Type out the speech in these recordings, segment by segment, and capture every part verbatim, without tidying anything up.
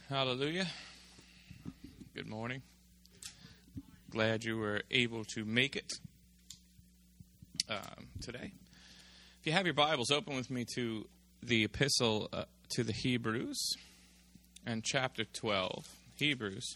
Hallelujah. Good morning. Glad you were able to make it um, today. If you have your Bibles, open with me to the epistle uh, to the Hebrews and chapter twelve. Hebrews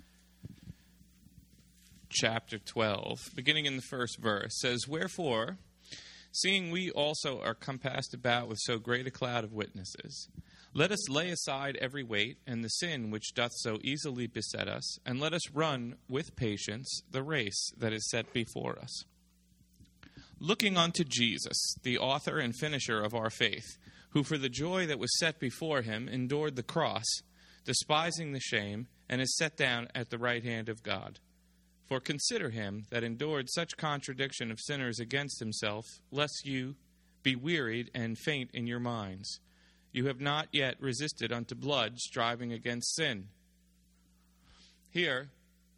chapter twelve, beginning in the first verse, says, "Wherefore, seeing we also are compassed about with so great a cloud of witnesses, let us lay aside every weight and the sin which doth so easily beset us, and let us run with patience the race that is set before us. Looking unto Jesus, the author and finisher of our faith, who for the joy that was set before him endured the cross, despising the shame, and is set down at the right hand of God. For consider him that endured such contradiction of sinners against himself, lest you be wearied and faint in your minds. You have not yet resisted unto blood, striving against sin." Here,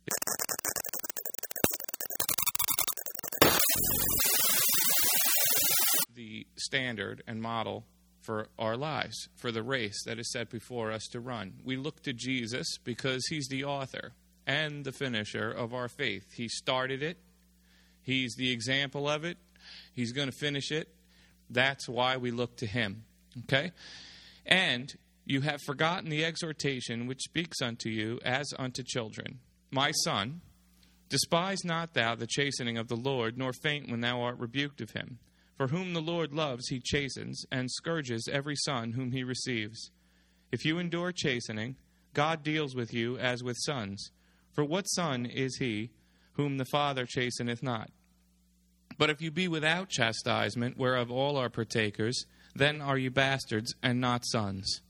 the standard and model for our lives, for the race that is set before us to run. We look to Jesus because he's the author and the finisher of our faith. He started it. He's the example of it. He's going to finish it. That's why we look to him. Okay? "And you have forgotten the exhortation which speaks unto you as unto children. My son, despise not thou the chastening of the Lord, nor faint when thou art rebuked of him. For whom the Lord loves he chastens, and scourges every son whom he receives. If you endure chastening, God deals with you as with sons. For what son is he whom the Father chasteneth not? But if you be without chastisement, whereof all are partakers, then are you bastards and not sons."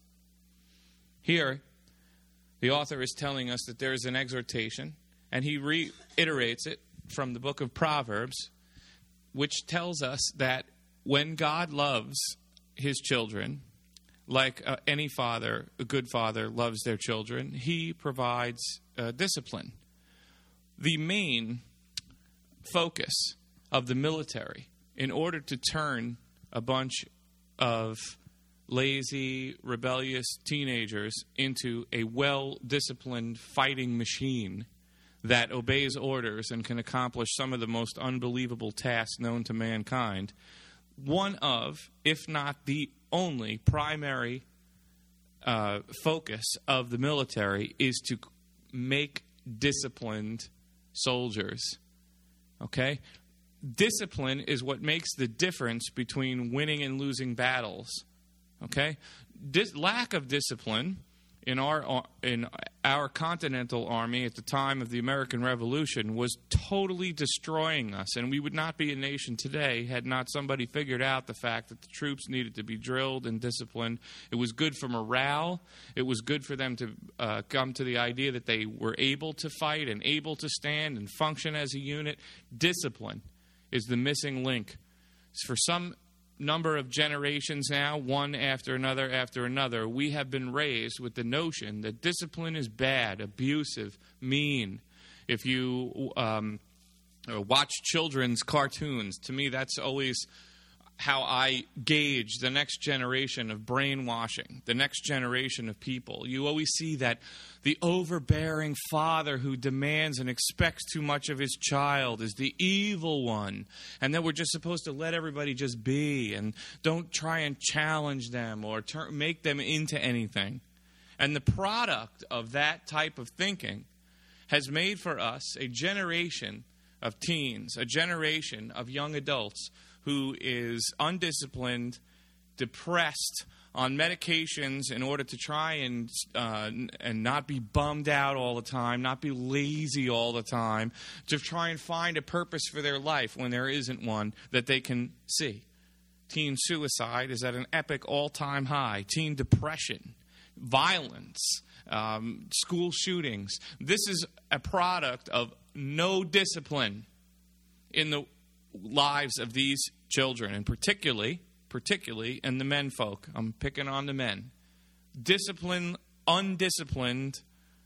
Here, the author is telling us that there is an exhortation, and he reiterates it from the book of Proverbs, which tells us that when God loves his children, like uh, any father, a good father loves their children, he provides uh, discipline. The main focus of the military, in order to turn a bunch of lazy, rebellious teenagers into a well-disciplined fighting machine that obeys orders and can accomplish some of the most unbelievable tasks known to mankind, one of, if not the only, primary uh, focus of the military is to make disciplined soldiers. Okay? Discipline is what makes the difference between winning and losing battles. Okay? Dis- lack of discipline in our in our Continental Army at the time of the American Revolution was totally destroying us, and we would not be a nation today had not somebody figured out the fact that the troops needed to be drilled and disciplined. It was good for morale. It was good for them to uh, come to the idea that they were able to fight and able to stand and function as a unit. Discipline is the missing link. For some number of generations now, one after another after another, we have been raised with the notion that discipline is bad, abusive, mean. If you um, watch children's cartoons, to me that's always how I gauge the next generation of brainwashing, the next generation of people. You always see that the overbearing father who demands and expects too much of his child is the evil one, and that we're just supposed to let everybody just be and don't try and challenge them or turn, make them into anything. And the product of that type of thinking has made for us a generation of teens, a generation of young adults who is undisciplined, depressed, on medications in order to try and uh, and not be bummed out all the time, not be lazy all the time, to try and find a purpose for their life when there isn't one that they can see. Teen suicide is at an epic all-time high. Teen depression, violence, um, school shootings. This is a product of no discipline in the lives of these children, and particularly particularly in the men folk. I'm picking on the men. Discipline, undisciplined,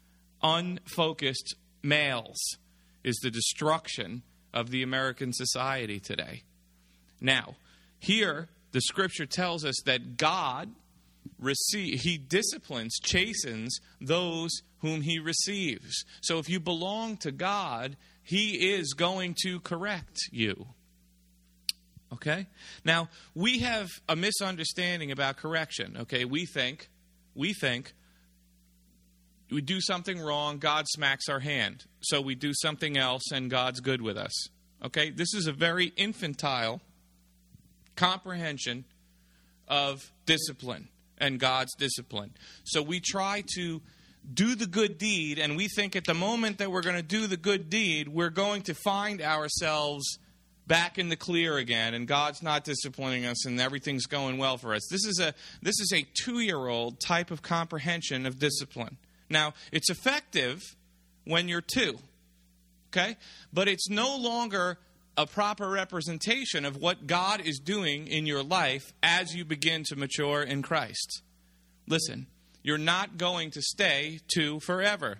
unfocused males is the destruction of the American society today. Now, here, the scripture tells us that God receive, he disciplines, chastens those whom he receives. So if you belong to God, he is going to correct you. Okay? Now, we have a misunderstanding about correction. Okay? We think, we think, we do something wrong, God smacks our hand. So we do something else and God's good with us. Okay? This is a very infantile comprehension of discipline and God's discipline. So we try to do the good deed, and we think at the moment that we're going to do the good deed, we're going to find ourselves back in the clear again, and God's not disciplining us, and everything's going well for us. This is a this is a two-year-old type of comprehension of discipline. Now, it's effective when you're two, okay? But it's no longer a proper representation of what God is doing in your life as you begin to mature in Christ. Listen, you're not going to stay two forever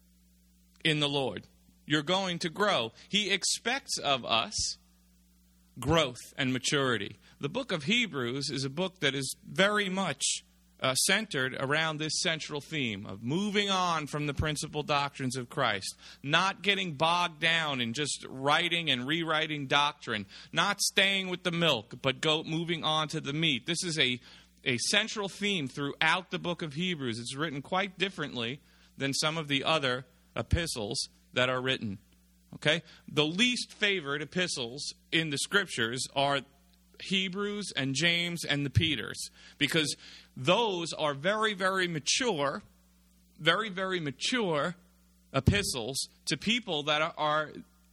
in the Lord. You're going to grow. He expects of us growth and maturity. The book of Hebrews is a book that is very much uh, centered around this central theme of moving on from the principal doctrines of Christ, not getting bogged down in just writing and rewriting doctrine, not staying with the milk, but go moving on to the meat. This is a, a central theme throughout the book of Hebrews. It's written quite differently than some of the other epistles that are written. Okay? The least favored epistles in the scriptures are Hebrews and James and the Peters, because those are very, very mature, very, very mature epistles to people that are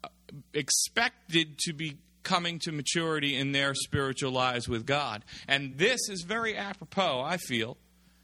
expected to be coming to maturity in their spiritual lives with God. And this is very apropos, I feel,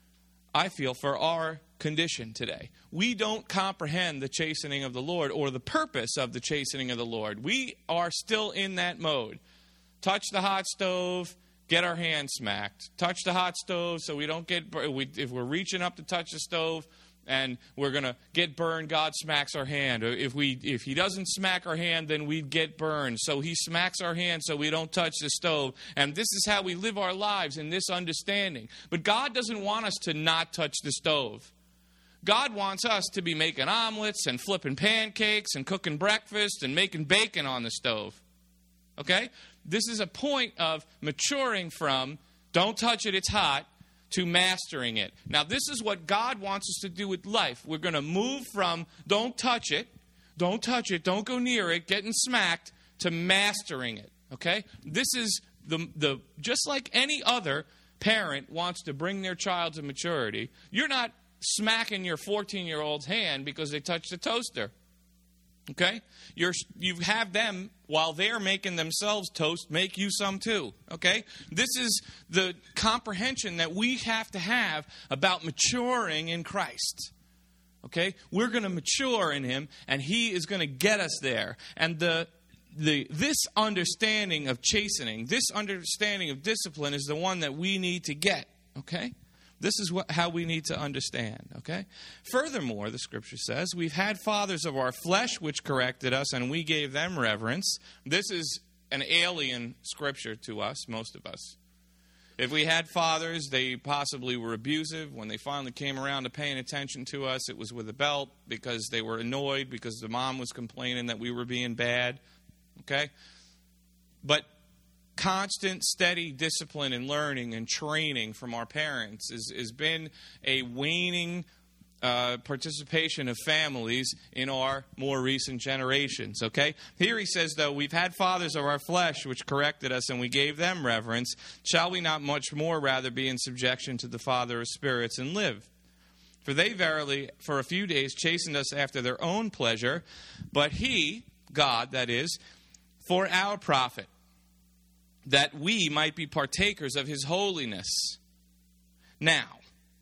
I feel, for our condition today. We don't comprehend the chastening of the Lord or the purpose of the chastening of the Lord. We are still in that mode. Touch the hot stove, get our hand smacked. Touch the hot stove so we don't get, we, if we're reaching up to touch the stove and we're going to get burned, God smacks our hand. If we, if he doesn't smack our hand, then we get burned. So he smacks our hand so we don't touch the stove. And this is how we live our lives in this understanding. But God doesn't want us to not touch the stove. God wants us to be making omelets and flipping pancakes and cooking breakfast and making bacon on the stove. Okay? This is a point of maturing from don't touch it, it's hot, to mastering it. Now, this is what God wants us to do with life. We're going to move from don't touch it, don't touch it, don't go near it, getting smacked, to mastering it. Okay? This is the the just like any other parent wants to bring their child to maturity. You're not smacking your fourteen-year-old's hand because they touched the toaster. Okay? You're, you have them, while they're making themselves toast, make you some too. Okay? This is the comprehension that we have to have about maturing in Christ. Okay? We're going to mature in him, and he is going to get us there. And the the this understanding of chastening, this understanding of discipline is the one that we need to get. Okay? This is what, how we need to understand, okay? Furthermore, the scripture says, we've had fathers of our flesh which corrected us, and we gave them reverence. This is an alien scripture to us, most of us. If we had fathers, they possibly were abusive. When they finally came around to paying attention to us, it was with a belt because they were annoyed because the mom was complaining that we were being bad, okay? But constant, steady discipline and learning and training from our parents has, has been a waning uh, participation of families in our more recent generations, okay? Here he says, though, we've had fathers of our flesh which corrected us, and we gave them reverence. Shall we not much more rather be in subjection to the Father of spirits and live? For they verily, for a few days, chastened us after their own pleasure, but he, God, that is, for our profit, that we might be partakers of his holiness. Now,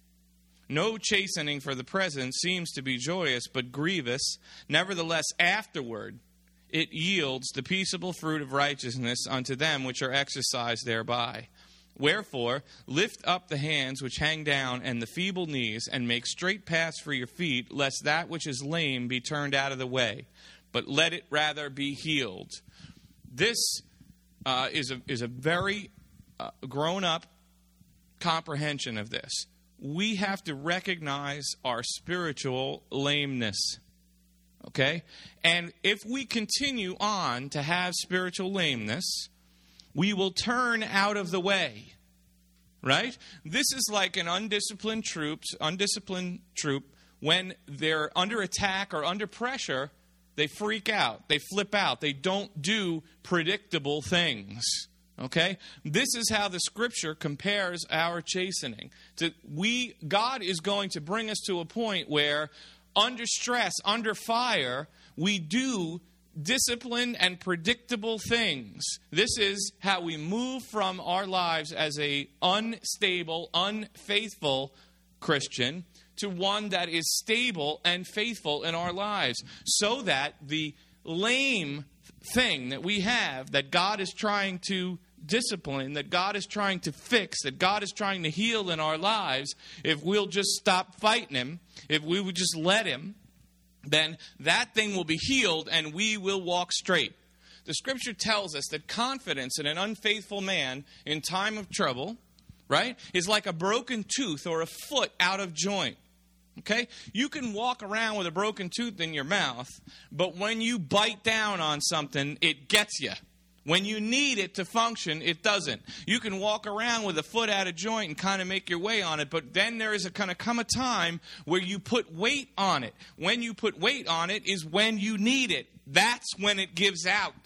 no chastening for the present seems to be joyous, but grievous. Nevertheless, afterward, it yields the peaceable fruit of righteousness unto them which are exercised thereby. Wherefore, lift up the hands which hang down and the feeble knees, and make straight paths for your feet, lest that which is lame be turned out of the way, but let it rather be healed. This Uh, is a is a very uh, grown-up comprehension of this. We have to recognize our spiritual lameness. Okay? And if we continue on to have spiritual lameness, we will turn out of the way. Right? This is like an undisciplined troops, undisciplined troop, when they're under attack or under pressure, they freak out, they flip out, they don't do predictable things. Okay? This is how the Scripture compares our chastening. To we God is going to bring us to a point where under stress, under fire, we do disciplined and predictable things. This is how we move from our lives as a unstable, unfaithful Christian to one that is stable and faithful in our lives, so that the lame thing that we have, that God is trying to discipline, that God is trying to fix, that God is trying to heal in our lives, if we'll just stop fighting him, if we would just let him, then that thing will be healed and we will walk straight. The Scripture tells us that confidence in an unfaithful man in time of trouble, right, is like a broken tooth or a foot out of joint. Okay? You can walk around with a broken tooth in your mouth, but when you bite down on something, it gets you. When you need it to function, it doesn't. You can walk around with a foot out of joint and kind of make your way on it, but then there is a kind of come a time where you put weight on it. When you put weight on it is when you need it. That's when it gives out.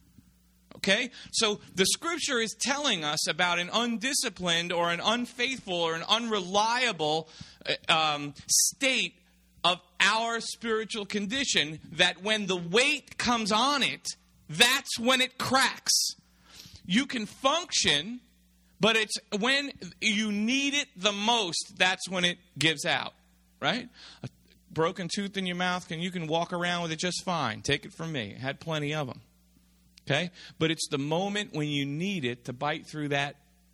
Okay? So the Scripture is telling us about an undisciplined or an unfaithful or an unreliable um, state of our spiritual condition, that when the weight comes on it, that's when it cracks. You can function, but it's when you need it the most, that's when it gives out, right? A broken tooth in your mouth, and you can walk around with it just fine. Take it from me. I had plenty of them. Okay? But it's the moment when you need it to bite through that,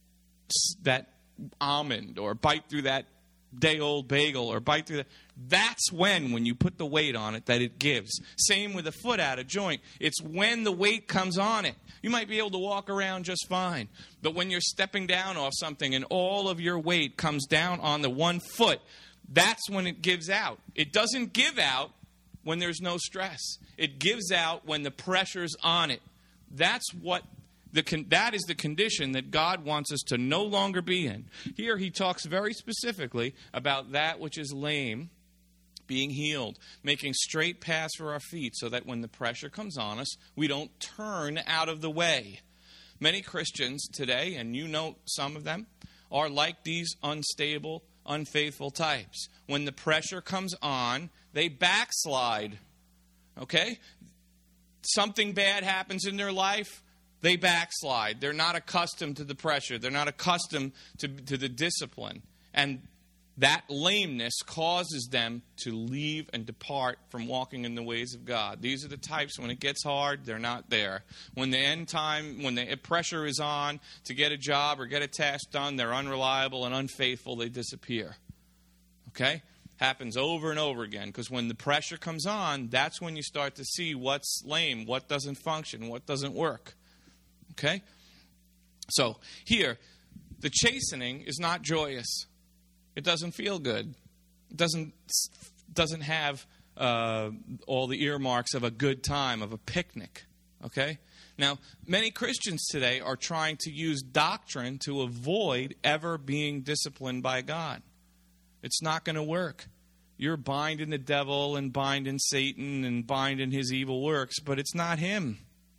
that almond, or bite through that day-old bagel, or bite through that. That's when, when you put the weight on it, that it gives. Same with a foot out of joint. It's when the weight comes on it. You might be able to walk around just fine, but when you're stepping down off something and all of your weight comes down on the one foot, that's when it gives out. It doesn't give out when there's no stress. It gives out when the pressure's on it. That's what The con- that is the condition that God wants us to no longer be in. Here he talks very specifically about that which is lame being healed, making straight paths for our feet, so that when the pressure comes on us, we don't turn out of the way. Many Christians today, and you know some of them, are like these unstable, unfaithful types. When the pressure comes on, they backslide. Okay? Something bad happens in their life, they backslide. They're not accustomed to the pressure. They're not accustomed to, to the discipline. And that lameness causes them to leave and depart from walking in the ways of God. These are the types, when it gets hard, they're not there. When the end time, when the pressure is on to get a job or get a task done, they're unreliable and unfaithful. They disappear. Okay? Happens over and over again, because when the pressure comes on, that's when you start to see what's lame, what doesn't function, what doesn't work. Okay? So, here, the chastening is not joyous. It doesn't feel good. It doesn't, doesn't have uh, all the earmarks of a good time, of a picnic. Okay? Now, many Christians today are trying to use doctrine to avoid ever being disciplined by God. It's not going to work. You're binding the devil and binding Satan and binding his evil works, but it's not him.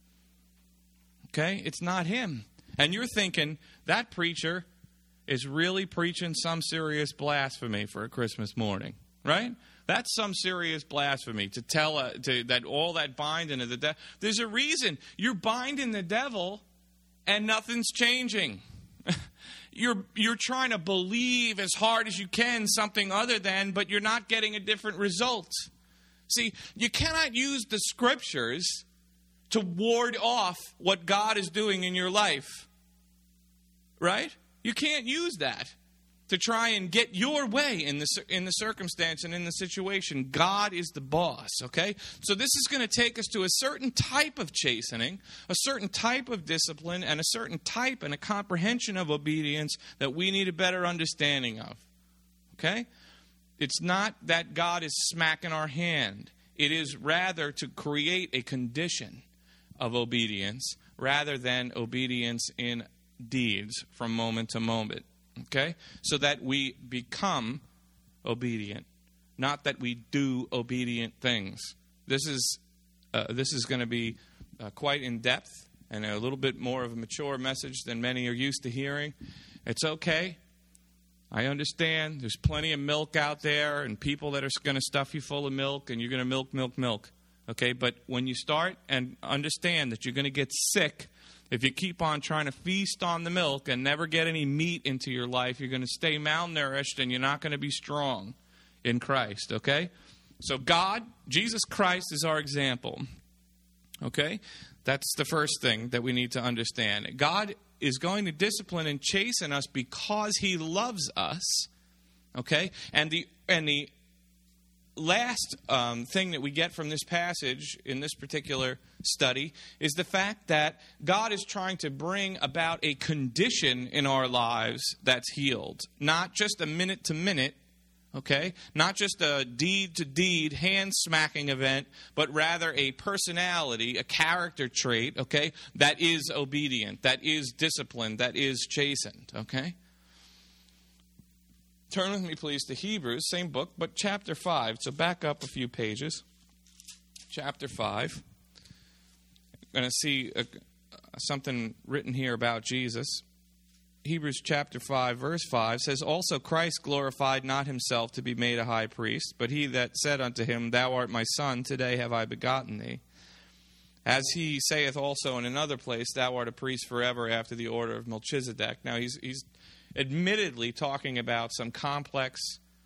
Okay? It's not him. And you're thinking, that preacher is really preaching some serious blasphemy for a Christmas morning, right? That's some serious blasphemy to tell uh, to, that all that binding of the devil. There's a reason. You're binding the devil and nothing's changing. You're you're trying to believe as hard as you can something other than, but you're not getting a different result. See, you cannot use the Scriptures to ward off what God is doing in your life. Right? You can't use that. to try and get your way in the, in the circumstance and in the situation. God is the boss, okay? So this is going to take us to a certain type of chastening, a certain type of discipline, and a certain type and a comprehension of obedience that we need a better understanding of, okay? It's not that God is smacking our hand. It is rather to create a condition of obedience rather than obedience in deeds from moment to moment. Okay? So that we become obedient, not that we do obedient things. This is uh, this is going to be uh, quite in depth and a little bit more of a mature message than many are used to hearing. It's okay. I understand. There's plenty of milk out there and people that are going to stuff you full of milk and you're going to milk, milk, milk. Okay? But when you start and understand that you're going to get sick if you keep on trying to feast on the milk and never get any meat into your life, you're going to stay malnourished and you're not going to be strong in Christ, okay? So God, Jesus Christ is our example, okay? That's the first thing that we need to understand. God is going to discipline and chasten us because he loves us, okay? And the and the last um, thing that we get from this passage in this particular study is the fact that God is trying to bring about a condition in our lives that's healed. Not just a minute to minute, okay? Not just a deed to deed, hand smacking event, but rather a personality, a character trait, okay? That is obedient, that is disciplined, that is chastened, okay? Turn with me, please, to Hebrews, same book, but chapter five. So back up a few pages. Chapter five. We're going to see a, something written here about Jesus. Hebrews chapter five, verse five says, "Also Christ glorified not himself to be made a high priest, but he that said unto him, Thou art my son, today have I begotten thee. As he saith also in another place, Thou art a priest forever after the order of Melchizedek." Now he's he's admittedly talking about some complex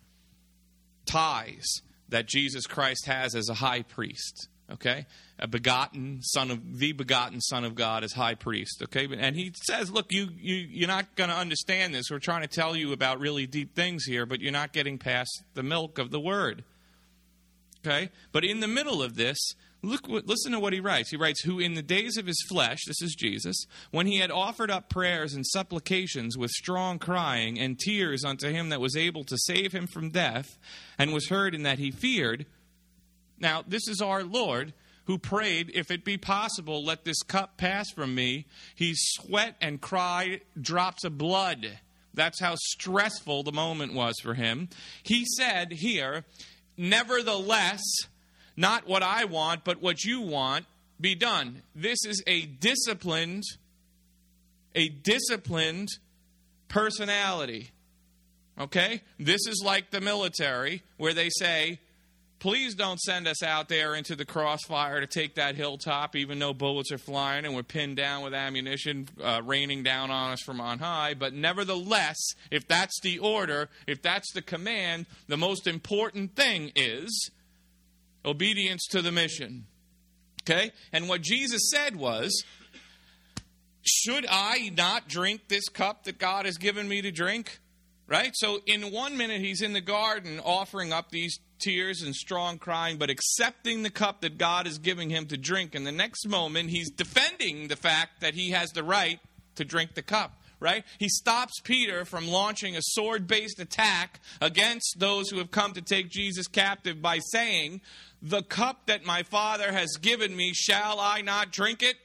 ties that Jesus Christ has as a high priest, okay? A begotten son of, the begotten Son of God as high priest, okay? And he says, look, you, you, you're not going to understand this. We're trying to tell you about really deep things here, but you're not getting past the milk of the word, okay? But in the middle of this, Look, listen to what he writes. He writes, "Who in the days of his flesh," this is Jesus, "when he had offered up prayers and supplications with strong crying and tears unto him that was able to save him from death, and was heard in that he feared." Now, this is our Lord who prayed, "If it be possible, let this cup pass from me." He sweat and cried drops of blood. That's how stressful the moment was for him. He said here, "Nevertheless, not what I want, but what you want, be done." This is a disciplined, a disciplined personality. Okay? This is like the military, where they say, please don't send us out there into the crossfire to take that hilltop, even though bullets are flying and we're pinned down with ammunition uh, raining down on us from on high. But nevertheless, if that's the order, if that's the command, the most important thing is obedience to the mission. Okay? And what Jesus said was, should I not drink this cup that God has given me to drink? Right? So in one minute he's in the garden offering up these tears and strong crying, but accepting the cup that God is giving him to drink. And the next moment he's defending the fact that he has the right to drink the cup. Right? He stops Peter from launching a sword-based attack against those who have come to take Jesus captive by saying, the cup that my Father has given me, shall I not drink it?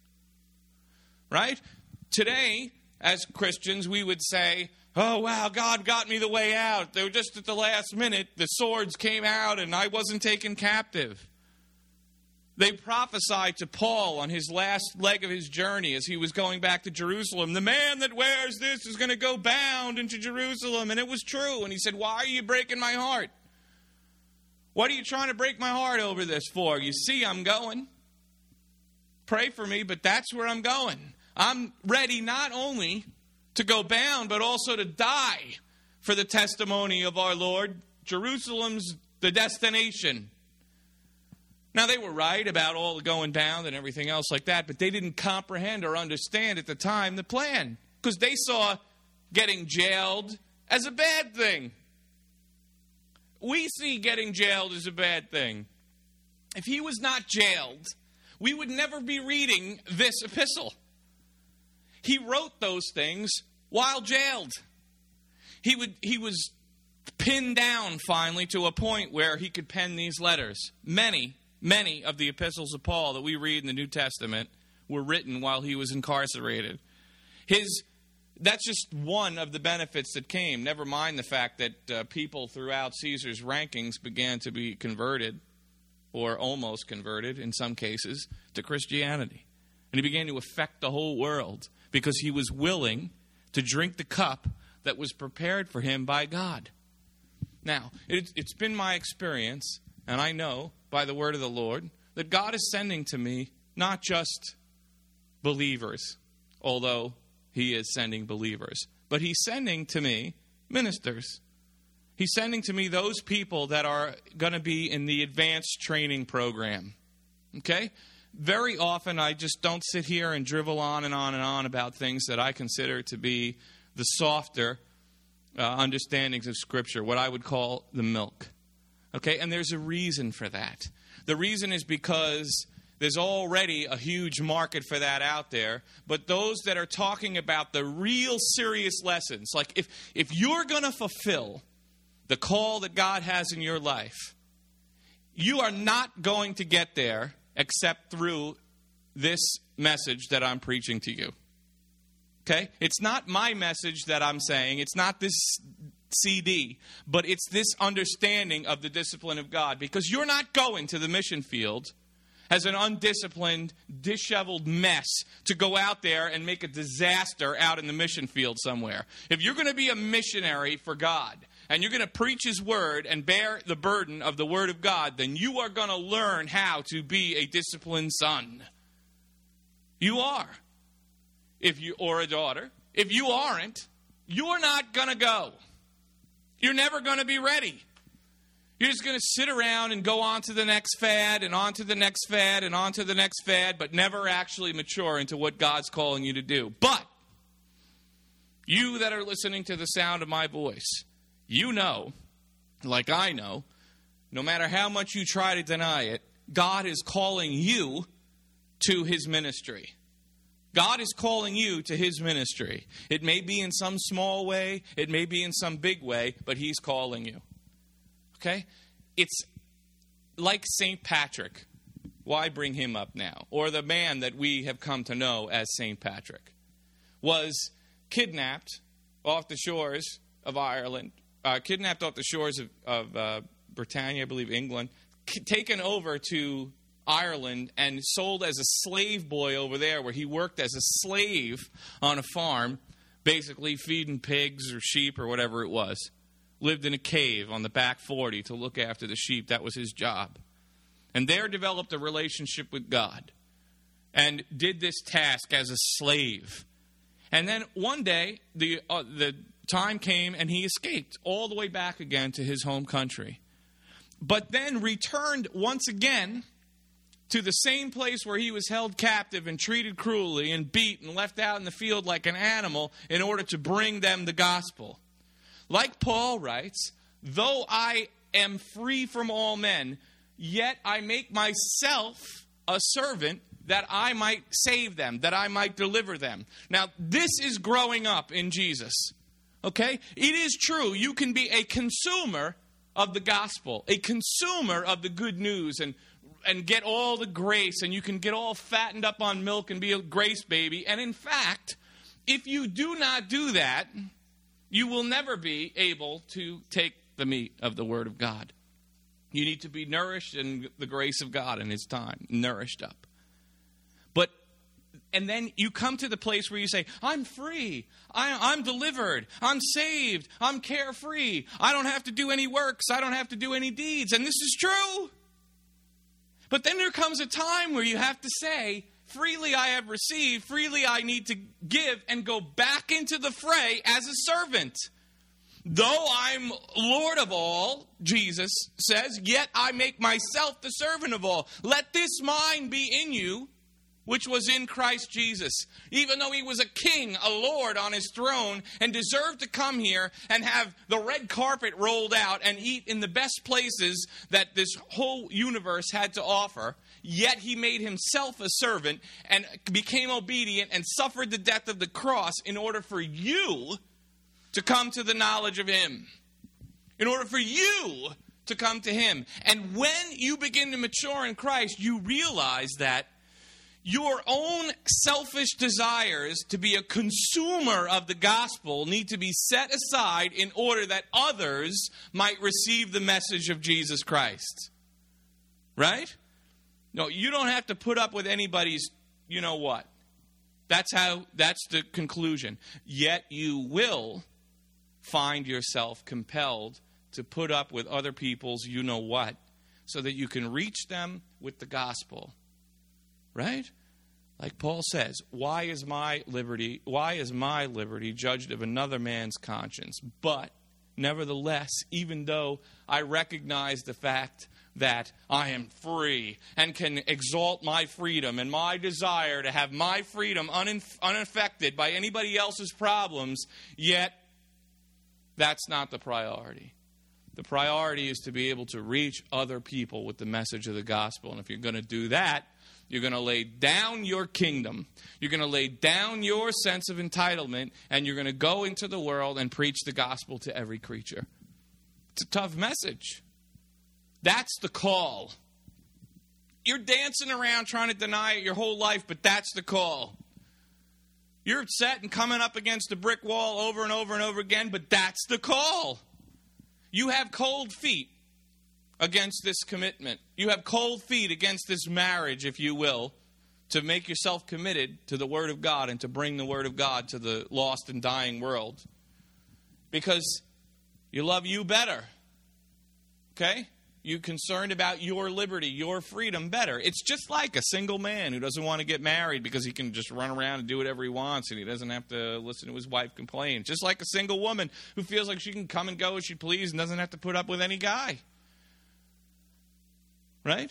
Right? Today, as Christians, we would say, oh, wow, God got me the way out. They were just at the last minute, the swords came out and I wasn't taken captive. They prophesied to Paul on his last leg of his journey as he was going back to Jerusalem, the man that wears this is going to go bound into Jerusalem. And it was true. And he said, why are you breaking my heart? What are you trying to break my heart over this for? You see, I'm going. Pray for me, but that's where I'm going. I'm ready not only to go bound, but also to die for the testimony of our Lord. Jerusalem's the destination. Now, they were right about all the going down and everything else like that, but they didn't comprehend or understand at the time the plan, because they saw getting jailed, as a bad thing. We see getting jailed as a bad thing. If he was not jailed, we would never be reading this epistle. He wrote those things while jailed. He would he was pinned down finally to a point where he could pen these letters. Many, many of the epistles of Paul that we read in the New Testament were written while he was incarcerated. His That's just one of the benefits that came. Never mind the fact that uh, people throughout Caesar's rankings began to be converted, or almost converted in some cases, to Christianity. And he began to affect the whole world because he was willing to drink the cup that was prepared for him by God. Now, it, it's been my experience, and I know by the word of the Lord, that God is sending to me not just believers, although he is sending believers, but he's sending to me ministers. He's sending to me those people that are going to be in the advanced training program. Okay? Very often I just don't sit here and drivel on and on and on about things that I consider to be the softer uh, understandings of Scripture, what I would call the milk. Okay? And there's a reason for that. The reason is because there's already a huge market for that out there. But those that are talking about the real serious lessons, like if, if you're going to fulfill the call that God has in your life, you are not going to get there except through this message that I'm preaching to you. Okay? It's not my message that I'm saying. It's not this C D. But it's this understanding of the discipline of God. Because you're not going to the mission field as an undisciplined, disheveled mess to go out there and make a disaster out in the mission field somewhere. If you're going to be a missionary for God, and you're going to preach his word and bear the burden of the word of God, then you are going to learn how to be a disciplined son. You are. If you or a daughter. If you aren't, you're not going to go. You're never going to be ready. You're just going to sit around and go on to the next fad and on to the next fad and on to the next fad, but never actually mature into what God's calling you to do. But you that are listening to the sound of my voice, you know, like I know, no matter how much you try to deny it, God is calling you to his ministry. God is calling you to his ministry. It may be in some small way, it may be in some big way, but he's calling you. Okay? It's like Saint Patrick. Why bring him up now? Or the man that we have come to know as Saint Patrick was kidnapped off the shores of Ireland, uh, kidnapped off the shores of, of uh, Britannia, I believe England, k- taken over to Ireland and sold as a slave boy over there, where he worked as a slave on a farm, basically feeding pigs or sheep or whatever it was. Lived in a cave on the back forty to look after the sheep. That was his job. And there developed a relationship with God and did this task as a slave. And then one day, the uh, the time came and he escaped all the way back again to his home country. But then returned once again to the same place where he was held captive and treated cruelly and beat and left out in the field like an animal in order to bring them the gospel. Like Paul writes, though I am free from all men, yet I make myself a servant that I might save them, that I might deliver them. Now, this is growing up in Jesus. Okay? It is true, you can be a consumer of the gospel, a consumer of the good news, and and get all the grace, and you can get all fattened up on milk and be a grace baby. And in fact, if you do not do that, you will never be able to take the meat of the Word of God. You need to be nourished in the grace of God in His time, nourished up. But, and then you come to the place where you say, I'm free, I, I'm delivered, I'm saved, I'm carefree, I don't have to do any works, I don't have to do any deeds. And this is true. But then there comes a time where you have to say, freely I have received, freely I need to give, and go back into the fray as a servant. Though I'm Lord of all, Jesus says, yet I make myself the servant of all. Let this mind be in you, which was in Christ Jesus. Even though he was a king, a lord on his throne, and deserved to come here and have the red carpet rolled out and eat in the best places that this whole universe had to offer, yet he made himself a servant and became obedient and suffered the death of the cross in order for you to come to the knowledge of him. In order for you to come to him. And when you begin to mature in Christ, you realize that your own selfish desires to be a consumer of the gospel need to be set aside in order that others might receive the message of Jesus Christ. Right? No, you don't have to put up with anybody's, you know what. That's how, that's the conclusion. Yet you will find yourself compelled to put up with other people's you know what so that you can reach them with the gospel. Right? Like Paul says, why is my liberty, why is my liberty judged of another man's conscience? But nevertheless, even though I recognize the fact that I am free and can exalt my freedom and my desire to have my freedom uninf- unaffected by anybody else's problems, yet that's not the priority. The priority is to be able to reach other people with the message of the gospel. And if you're going to do that, you're going to lay down your kingdom. You're going to lay down your sense of entitlement, and you're going to go into the world and preach the gospel to every creature. It's a tough message. That's the call. You're dancing around trying to deny it your whole life, but that's the call. You're upset and coming up against a brick wall over and over and over again, but that's the call. You have cold feet against this commitment. You have cold feet against this marriage, if you will, to make yourself committed to the Word of God and to bring the Word of God to the lost and dying world. Because you love you better. Okay? You're concerned about your liberty, your freedom better. It's just like a single man who doesn't want to get married because he can just run around and do whatever he wants and he doesn't have to listen to his wife complain. Just like a single woman who feels like she can come and go as she pleases and doesn't have to put up with any guy. Right?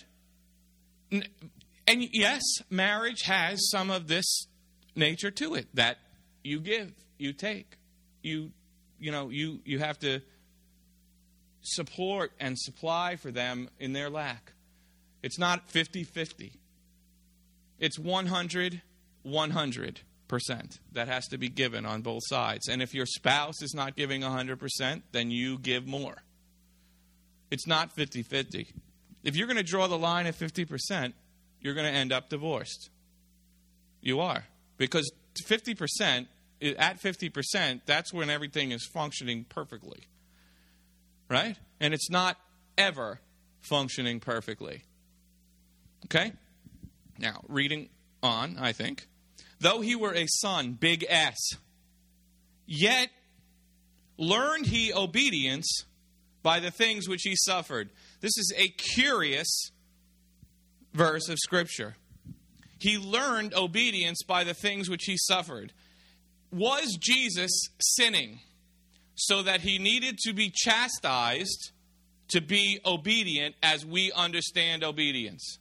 And yes, marriage has some of this nature to it, that you give, you take. You, you know, you, you have to support and supply for them in their lack. It's not fifty-fifty. It's one hundred, one hundred percent that has to be given on both sides. And if your spouse is not giving one hundred percent, then you give more. It's not fifty-fifty. If you're going to draw the line at fifty percent, you're going to end up divorced. You are. Because fifty percent, at fifty percent, that's when everything is functioning perfectly. Right? And it's not ever functioning perfectly. Okay? Now, reading on, I think. Though he were a son, big S, yet learned he obedience by the things which he suffered. This is a curious verse of Scripture. He learned obedience by the things which he suffered. Was Jesus sinning so that he needed to be chastised to be obedient as we understand obedience?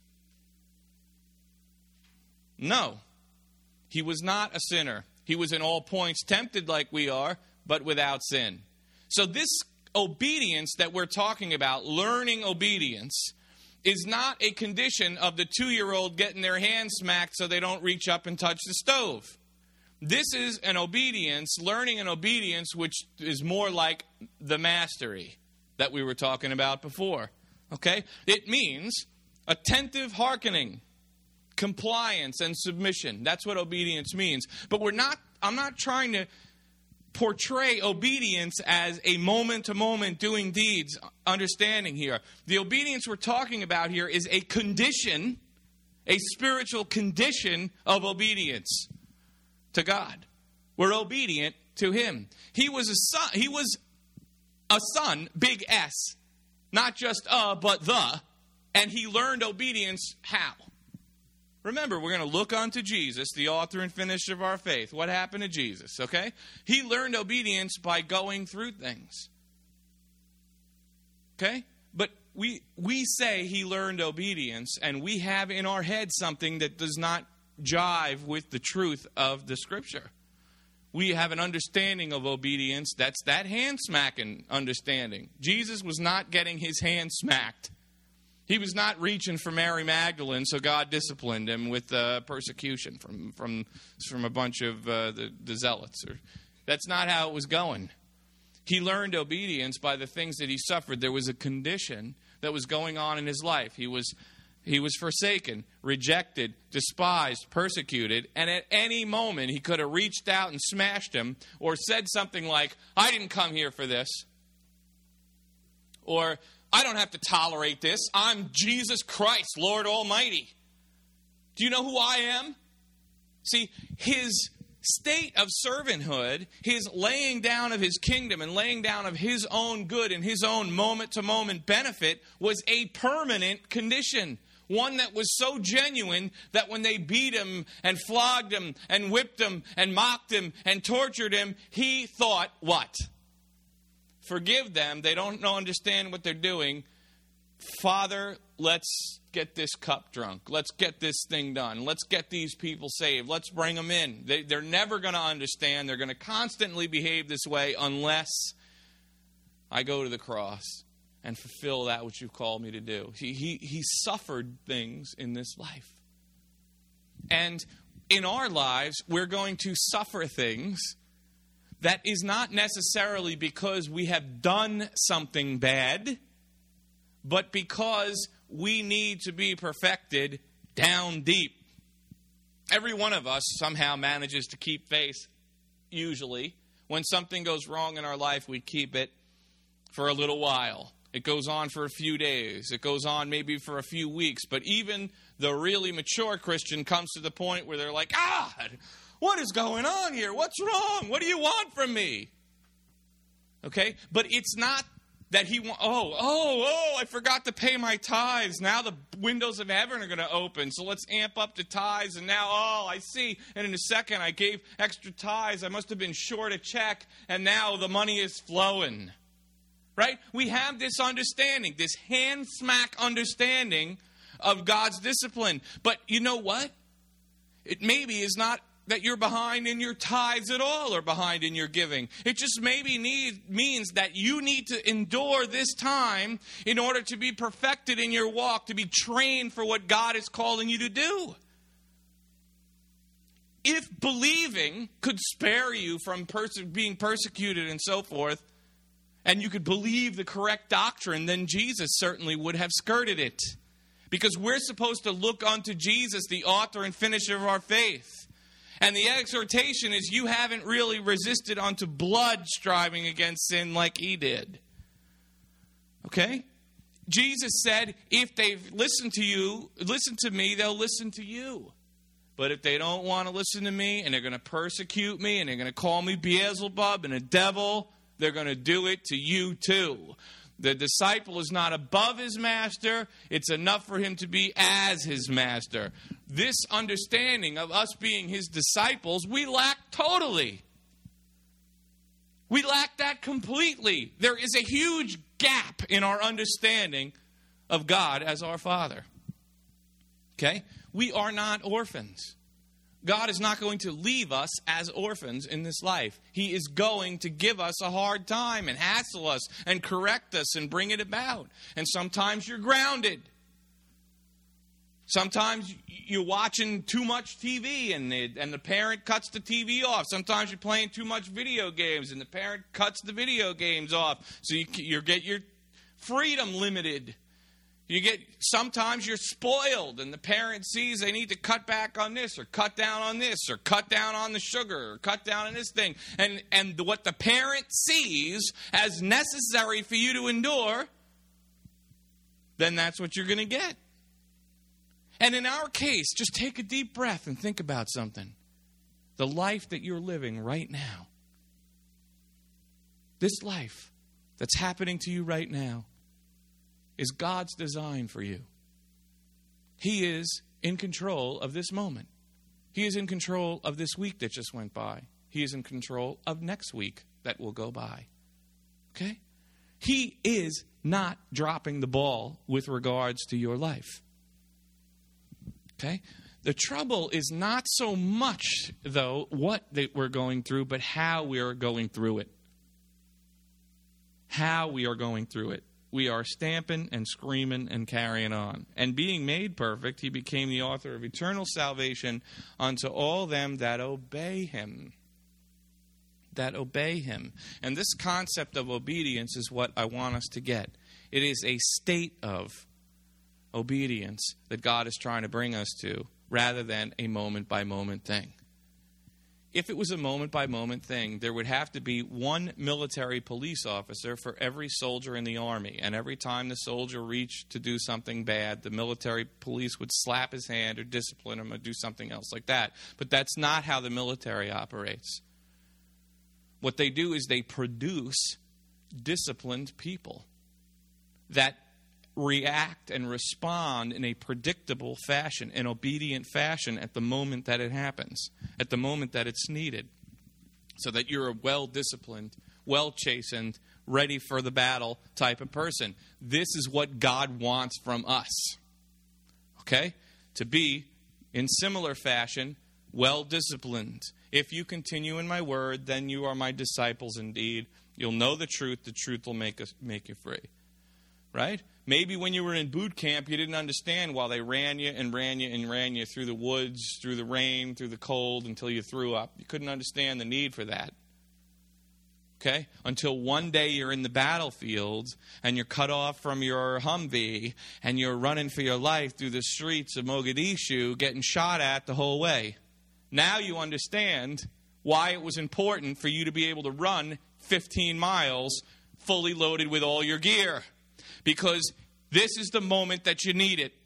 No. He was not a sinner. He was in all points tempted like we are, but without sin. So this obedience that we're talking about, learning obedience, is not a condition of the two-year-old getting their hands smacked so they don't reach up and touch the stove. This is an obedience, learning an obedience, which is more like the mastery that we were talking about before. Okay? It means attentive hearkening, compliance, and submission. That's what obedience means. But we're not, I'm not trying to portray obedience as a moment-to-moment doing deeds understanding here. The obedience we're talking about here is a condition, a spiritual condition of obedience to God. We're obedient to him. He was a son, he was a son, big S, not just a, but the, and he learned obedience how? Remember, we're going to look unto Jesus, the author and finisher of our faith. What happened to Jesus, okay? He learned obedience by going through things. Okay? But we we say he learned obedience, and we have in our head something that does not jive with the truth of the Scripture. We have an understanding of obedience that's that hand-smacking understanding. Jesus was not getting his hand smacked. He was not reaching for Mary Magdalene, so God disciplined him with uh, persecution from from from a bunch of uh, the, the zealots. Or, that's not how it was going. He learned obedience by the things that he suffered. There was a condition that was going on in his life. He was he was forsaken, rejected, despised, persecuted, and at any moment he could have reached out and smashed him or said something like, "I didn't come here for this," or "I don't have to tolerate this. I'm Jesus Christ, Lord Almighty. Do you know who I am?" See, his state of servanthood, his laying down of his kingdom and laying down of his own good and his own moment-to-moment benefit was a permanent condition. One that was so genuine that when they beat him and flogged him and whipped him and mocked him and tortured him, he thought, what? Forgive them. They don't know, understand what they're doing. Father, let's get this cup drunk. Let's get this thing done. Let's get these people saved. Let's bring them in. They, they're never going to understand. They're going to constantly behave this way unless I go to the cross and fulfill that which you've called me to do. He, he, he suffered things in this life. And in our lives, we're going to suffer things that is not necessarily because we have done something bad, but because we need to be perfected down deep. Every one of us somehow manages to keep faith, usually. When something goes wrong in our life, we keep it for a little while. It goes on for a few days. It goes on maybe for a few weeks. But even the really mature Christian comes to the point where they're like, God, what is going on here? What's wrong? What do you want from me? Okay? But it's not that he wants, oh, oh, oh, I forgot to pay my tithes. Now the windows of heaven are going to open. So let's amp up the tithes. And now, oh, I see. And in a second, I gave extra tithes. I must have been short a check. And now the money is flowing. Right? We have this understanding, this hand smack understanding of God's discipline. But you know what? It maybe is not that you're behind in your tithes at all or behind in your giving. It just maybe need, means that you need to endure this time in order to be perfected in your walk, to be trained for what God is calling you to do. If believing could spare you from perse- being persecuted and so forth, and you could believe the correct doctrine, then Jesus certainly would have skirted it. Because we're supposed to look unto Jesus, the author and finisher of our faith. And the exhortation is you haven't really resisted unto blood striving against sin like he did. Okay? Jesus said, if they listen to you, listen to me, they'll listen to you. But if they don't want to listen to me and they're going to persecute me and they're going to call me Beelzebub and a devil, they're going to do it to you too. The disciple is not above his master. It's enough for him to be as his master. This understanding of us being his disciples, we lack totally. We lack that completely. There is a huge gap in our understanding of God as our Father. Okay? We are not orphans. God is not going to leave us as orphans in this life. He is going to give us a hard time and hassle us and correct us and bring it about. And sometimes you're grounded. Sometimes you're watching too much T V and the, and the parent cuts the T V off. Sometimes you're playing too much video games and the parent cuts the video games off. So you, you get your freedom limited. You get, sometimes you're spoiled and the parent sees they need to cut back on this or cut down on this or cut down on the sugar or cut down on this thing. And, and what the parent sees as necessary for you to endure, then that's what you're going to get. And in our case, just take a deep breath and think about something. The life that you're living right now. This life that's happening to you right now is God's design for you. He is in control of this moment. He is in control of this week that just went by. He is in control of next week that will go by. Okay? He is not dropping the ball with regards to your life. Okay? The trouble is not so much, though, what that we're going through, but how we are going through it. How we are going through it. We are stamping and screaming and carrying on. And being made perfect, he became the author of eternal salvation unto all them that obey him. That obey him. And this concept of obedience is what I want us to get. It is a state of obedience that God is trying to bring us to, rather than a moment-by-moment thing. If it was a moment-by-moment thing, there would have to be one military police officer for every soldier in the army. And every time the soldier reached to do something bad, the military police would slap his hand or discipline him or do something else like that. But that's not how the military operates. What they do is they produce disciplined people that react and respond in a predictable fashion, an obedient fashion at the moment that it happens, at the moment that it's needed, so that you're a well-disciplined, well-chastened, ready for the battle type of person. This is what God wants from us, okay? To be, in similar fashion, well-disciplined. If you continue in my word, then you are my disciples indeed. You'll know the truth. The truth will make us make you free, right? Maybe when you were in boot camp, you didn't understand while they ran you and ran you and ran you through the woods, through the rain, through the cold, until you threw up. You couldn't understand the need for that. Okay? Until one day you're in the battlefield and you're cut off from your Humvee and you're running for your life through the streets of Mogadishu, getting shot at the whole way. Now you understand why it was important for you to be able to run fifteen miles fully loaded with all your gear. Because this is the moment that you need it.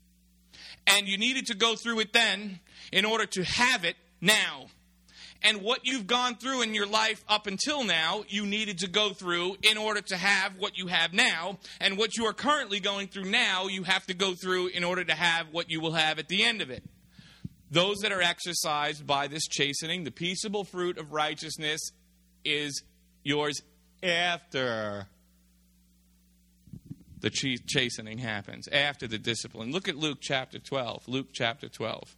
And you needed to go through it then in order to have it now. And what you've gone through in your life up until now, you needed to go through in order to have what you have now. And what you are currently going through now, you have to go through in order to have what you will have at the end of it. Those that are exercised by this chastening, the peaceable fruit of righteousness is yours after the chastening happens, after the discipline. Look at Luke chapter twelve. Luke chapter twelve.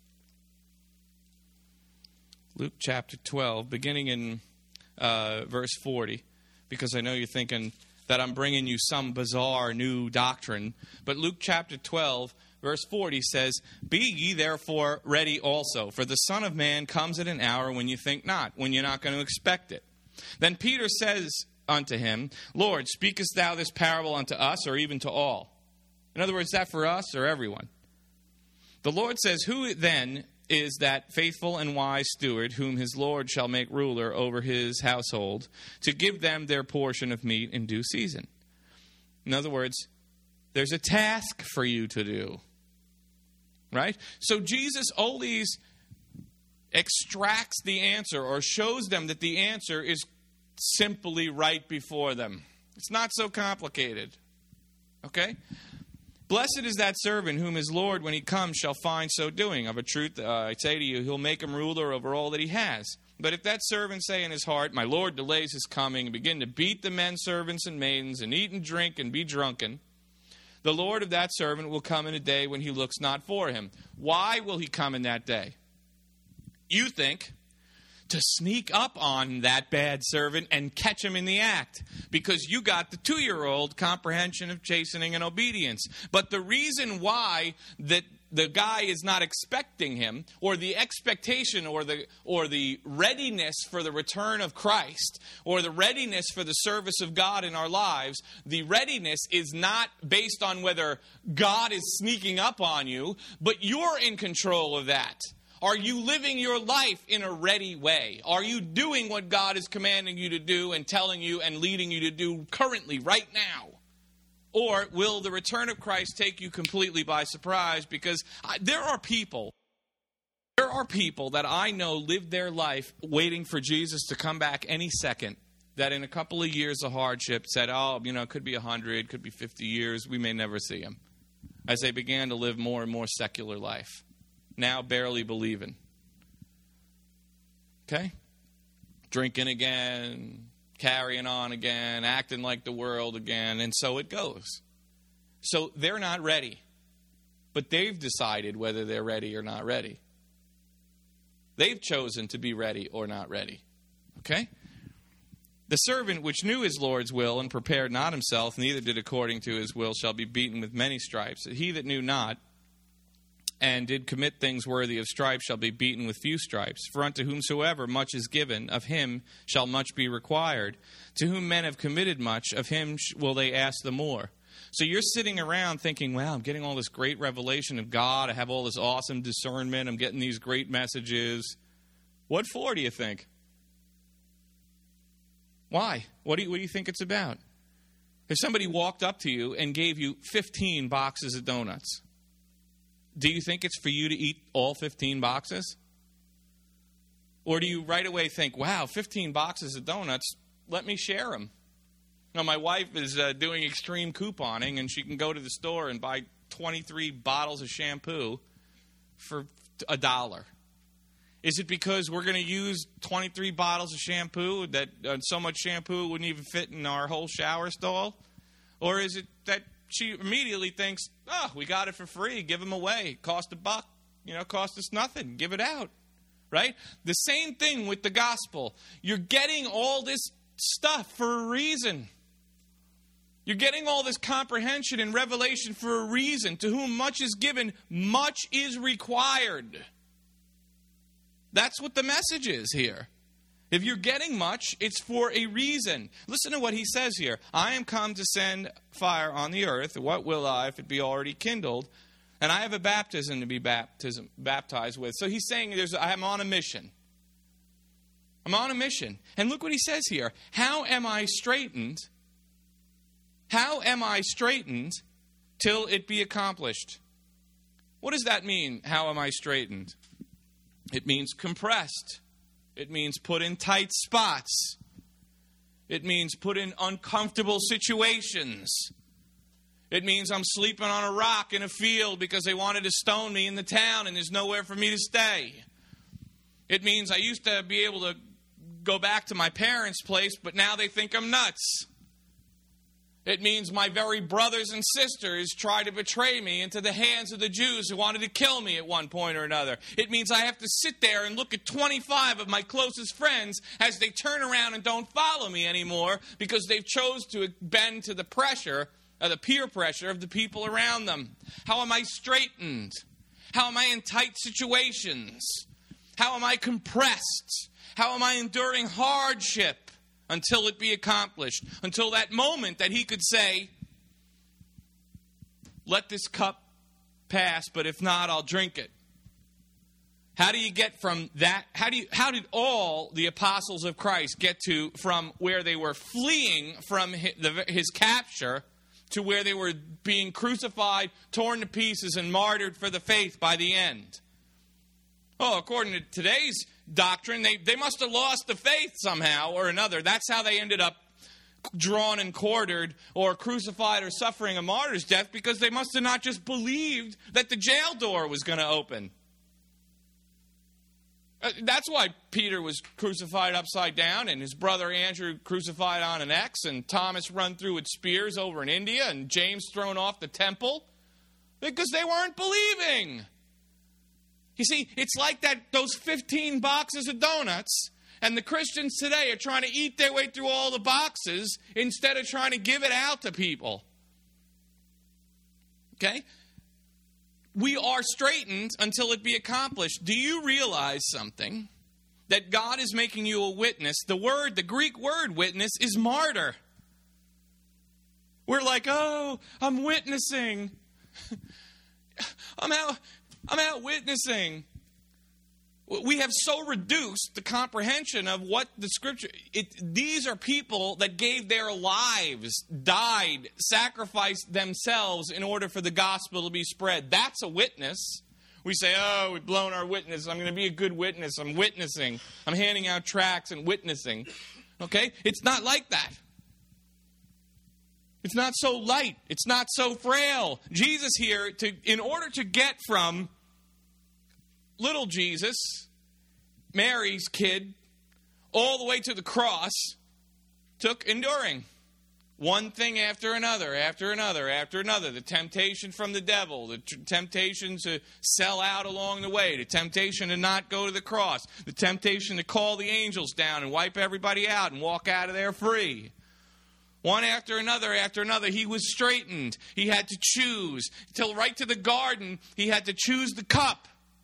Luke chapter twelve, beginning in uh, verse forty, because I know you're thinking that I'm bringing you some bizarre new doctrine. But Luke chapter twelve, verse forty says, "Be ye therefore ready also, for the Son of Man comes at an hour when you think not, when you're not going to expect it." Then Peter says unto him, "Lord, speakest thou this parable unto us, or even to all?" In other words, is that for us or everyone? The Lord says, "Who then is that faithful and wise steward, whom his Lord shall make ruler over his household, to give them their portion of meat in due season?" In other words, there's a task for you to do. Right? So Jesus always extracts the answer, or shows them that the answer is simply right before them. It's not so complicated. Okay? "Blessed is that servant whom his Lord, when he comes, shall find so doing. Of a truth, uh, I say to you, he'll make him ruler over all that he has. But if that servant say in his heart, my Lord delays his coming, and begin to beat the men servants and maidens, and eat and drink and be drunken, the Lord of that servant will come in a day when he looks not for him." Why will he come in that day? You think to sneak up on that bad servant and catch him in the act, because you got the two-year-old comprehension of chastening and obedience. But the reason why that the guy is not expecting him, or the expectation or the or the readiness for the return of Christ, or the readiness for the service of God in our lives, the readiness is not based on whether God is sneaking up on you, but you're in control of that. Are you living your life in a ready way? Are you doing what God is commanding you to do and telling you and leading you to do currently, right now? Or will the return of Christ take you completely by surprise? Because I, there are people, there are people that I know lived their life waiting for Jesus to come back any second, that in a couple of years of hardship said, oh, you know, it could be one hundred, could be fifty years, we may never see him, as they began to live more and more secular life. Now barely believing. Okay? Drinking again, carrying on again, acting like the world again, and so it goes. So they're not ready. But they've decided whether they're ready or not ready. They've chosen to be ready or not ready. Okay? The servant which knew his Lord's will and prepared not himself, neither did according to his will, shall be beaten with many stripes. He that knew not and did commit things worthy of stripes shall be beaten with few stripes. For unto whomsoever much is given, of him shall much be required. To whom men have committed much, of him will they ask the more. So you're sitting around thinking, wow, I'm getting all this great revelation of God. I have all this awesome discernment. I'm getting these great messages. What for, do you think? Why? What do you, what do you think it's about? If somebody walked up to you and gave you fifteen boxes of donuts, do you think it's for you to eat all fifteen boxes? Or do you right away think, wow, fifteen boxes of donuts, let me share them? Now, my wife is uh, doing extreme couponing, and she can go to the store and buy twenty-three bottles of shampoo for a dollar. Is it because we're going to use twenty-three bottles of shampoo that uh, so much shampoo wouldn't even fit in our whole shower stall? Or is it that she immediately thinks, oh, we got it for free, give them away, cost a buck, you know, cost us nothing, give it out, right? The same thing with the gospel. You're getting all this stuff for a reason. You're getting all this comprehension and revelation for a reason. To whom much is given, much is required. That's what the message is here. If you're getting much, it's for a reason. Listen to what he says here. I am come to send fire on the earth. What will I if it be already kindled? And I have a baptism to be baptism, baptized with. So he's saying there's, I'm on a mission. I'm on a mission. And look what he says here. How am I straightened? How am I straightened till it be accomplished? What does that mean, how am I straightened? It means compressed. It means put in tight spots. It means put in uncomfortable situations. It means I'm sleeping on a rock in a field because they wanted to stone me in the town and there's nowhere for me to stay. It means I used to be able to go back to my parents' place, but now they think I'm nuts. It means my very brothers and sisters try to betray me into the hands of the Jews who wanted to kill me at one point or another. It means I have to sit there and look at twenty-five of my closest friends as they turn around and don't follow me anymore because they've chose to bend to the pressure, uh, the peer pressure of the people around them. How am I straightened? How am I in tight situations? How am I compressed? How am I enduring hardship? Until it be accomplished. Until that moment that he could say, let this cup pass, but if not, I'll drink it. How do you get from that? How do you, how did all the apostles of Christ get to from where they were fleeing from his, the, his capture to where they were being crucified, torn to pieces, and martyred for the faith by the end? Oh, according to today's doctrine, they, they must have lost the faith somehow or another. That's how they ended up drawn and quartered or crucified or suffering a martyr's death, because they must have not just believed that the jail door was going to open. Uh, that's why Peter was crucified upside down and his brother Andrew crucified on an X and Thomas run through with spears over in India and James thrown off the temple, because they weren't believing. You see, it's like that those fifteen boxes of donuts, and the Christians today are trying to eat their way through all the boxes instead of trying to give it out to people. Okay? We are straightened until it be accomplished. Do you realize something? That God is making you a witness. The word, the Greek word witness, is martyr. We're like, oh, I'm witnessing. I'm out... I'm out witnessing. We have so reduced the comprehension of what the Scripture... It, these are people that gave their lives, died, sacrificed themselves in order for the gospel to be spread. That's a witness. We say, oh, we've blown our witness. I'm going to be a good witness. I'm witnessing. I'm handing out tracts and witnessing. Okay? It's not like that. It's not so light. It's not so frail. Jesus here, to, in order to get from little Jesus, Mary's kid, all the way to the cross, took enduring. One thing after another, after another, after another. The temptation from the devil, the t- temptation to sell out along the way, the temptation to not go to the cross, the temptation to call the angels down and wipe everybody out and walk out of there free. One after another, after another, he was straightened. He had to choose. Till right to the garden, he had to choose the cup.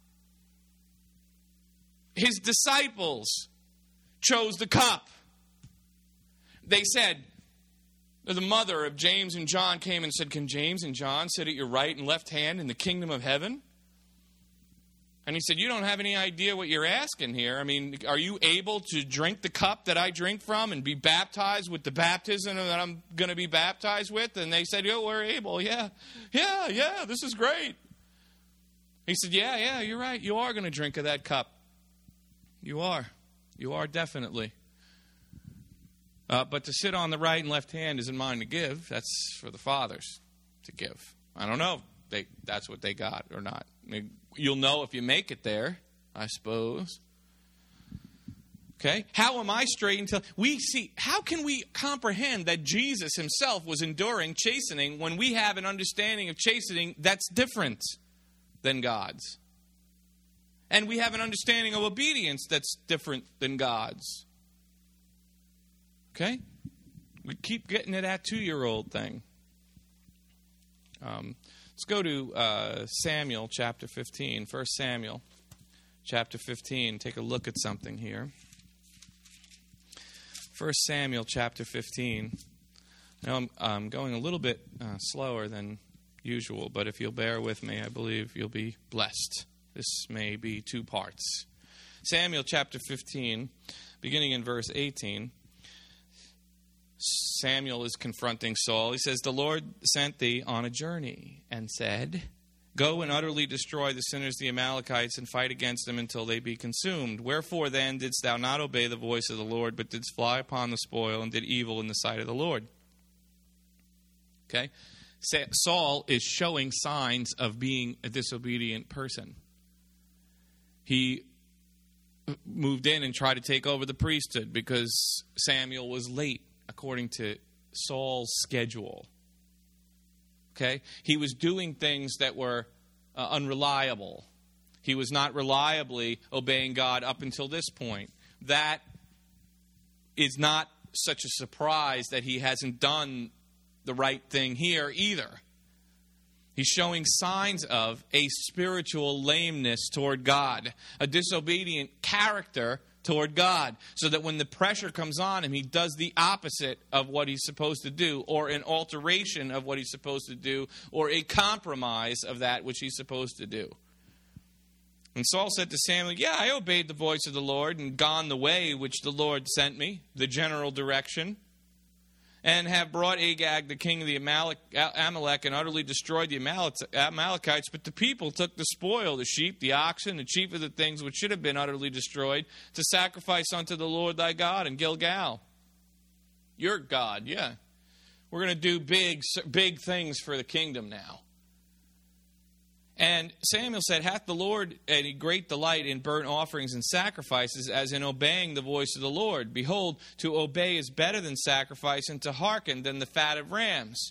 His disciples chose the cup. They said, the mother of James and John came and said, can James and John sit at your right and left hand in the kingdom of heaven? And he said, you don't have any idea what you're asking here. I mean, are you able to drink the cup that I drink from and be baptized with the baptism that I'm going to be baptized with? And they said, yeah, we're able. Yeah, yeah, yeah, this is great. He said, yeah, yeah, you're right. You are going to drink of that cup. You are. You are definitely. Uh, but to sit on the right and left hand isn't mine to give. That's for the fathers to give. I don't know if they, that's what they got or not. I mean, you'll know if you make it there, I suppose. Okay? How am I straight until we see? How can we comprehend that Jesus himself was enduring chastening when we have an understanding of chastening that's different than God's? And we have an understanding of obedience that's different than God's. Okay? We keep getting to that two-year-old thing. Um, let's go to uh, Samuel chapter fifteen. First Samuel chapter fifteen. Take a look at something here. First Samuel chapter fifteen. Now I'm, I'm going a little bit uh, slower than usual, but if you'll bear with me, I believe you'll be blessed. This may be two parts. Samuel chapter fifteen, beginning in verse eighteen. Samuel is confronting Saul. He says, the Lord sent thee on a journey and said, go and utterly destroy the sinners, the Amalekites, and fight against them until they be consumed. Wherefore then didst thou not obey the voice of the Lord, but didst fly upon the spoil and did evil in the sight of the Lord? Okay? Saul is showing signs of being a disobedient person. He moved in and tried to take over the priesthood because Samuel was late according to Saul's schedule. Okay? He was doing things that were uh, unreliable. He was not reliably obeying God up until this point. That is not such a surprise that he hasn't done the right thing here either. He's showing signs of a spiritual lameness toward God, a disobedient character toward God, so that when the pressure comes on him, he does the opposite of what he's supposed to do, or an alteration of what he's supposed to do, or a compromise of that which he's supposed to do. And Saul said to Samuel, yeah, I obeyed the voice of the Lord and gone the way which the Lord sent me, the general direction, and have brought Agag, the king of the Amalek, Amalek, and utterly destroyed the Amalekites. But the people took the spoil, the sheep, the oxen, the chief of the things which should have been utterly destroyed, to sacrifice unto the Lord thy God in Gilgal. Your God, yeah. We're going to do big, big things for the kingdom now. And Samuel said, hath the Lord a great delight in burnt offerings and sacrifices, as in obeying the voice of the Lord? Behold, to obey is better than sacrifice, and to hearken than the fat of rams.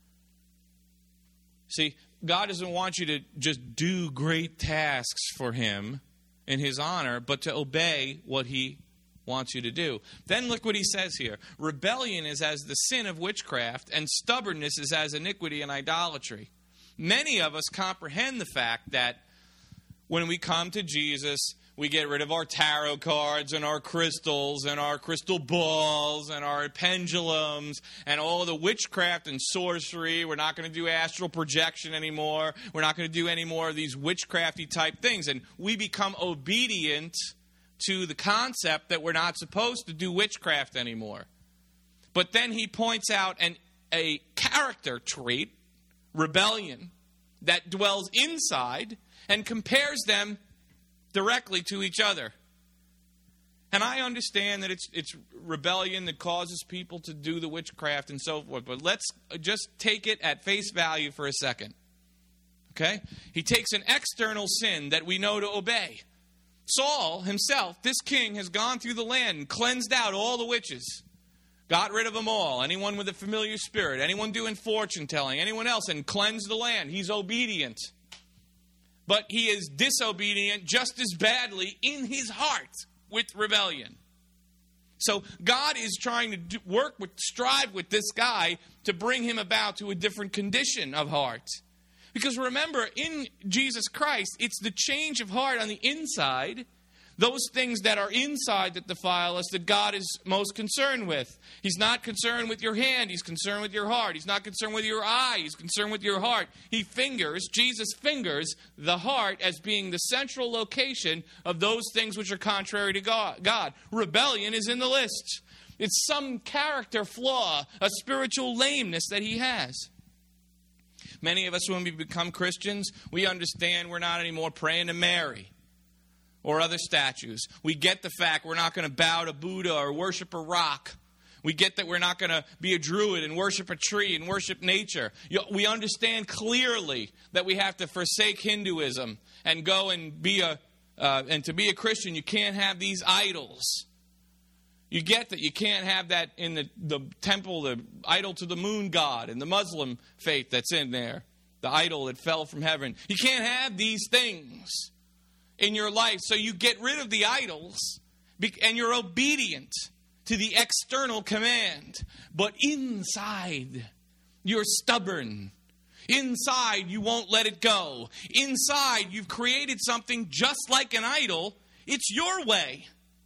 See, God doesn't want you to just do great tasks for him in his honor, but to obey what he wants you to do. Then look what he says here. Rebellion is as the sin of witchcraft, and stubbornness is as iniquity and idolatry. Many of us comprehend the fact that when we come to Jesus, we get rid of our tarot cards and our crystals and our crystal balls and our pendulums and all the witchcraft and sorcery. We're not going to do astral projection anymore. We're not going to do any more of these witchcrafty type things. And we become obedient to the concept that we're not supposed to do witchcraft anymore. But then he points out an, a character trait, rebellion, that dwells inside, and compares them directly to each other. And I understand that it's it's rebellion that causes people to do the witchcraft and so forth, but let's just take it at face value for a second. Okay? He takes an external sin that we know to obey. Saul himself, this king, has gone through the land and cleansed out all the witches. Got rid of them all. Anyone with a familiar spirit, anyone doing fortune telling, anyone else, and cleansed the land. He's obedient. But he is disobedient just as badly in his heart with rebellion. So God is trying to do, work with, strive with this guy to bring him about to a different condition of heart. Because remember, in Jesus Christ, it's the change of heart on the inside, those things that are inside that defile us, that God is most concerned with. He's not concerned with your hand. He's concerned with your heart. He's not concerned with your eye. He's concerned with your heart. He fingers, Jesus fingers the heart as being the central location of those things which are contrary to God. Rebellion is in the list. It's some character flaw, a spiritual lameness that he has. Many of us, when we become Christians, we understand we're not anymore praying to Mary or other statues. We get the fact we're not going to bow to Buddha or worship a rock. We get that we're not going to be a druid and worship a tree and worship nature. We understand clearly that we have to forsake Hinduism and go and be a uh, and to be a Christian, you can't have these idols. You get that you can't have that in the, the temple, the idol to the moon god and the Muslim faith that's in there, the idol that fell from heaven. You can't have these things in your life. So you get rid of the idols and you're obedient to the external command. But inside, you're stubborn. Inside, you won't let it go. Inside, you've created something just like an idol. It's your way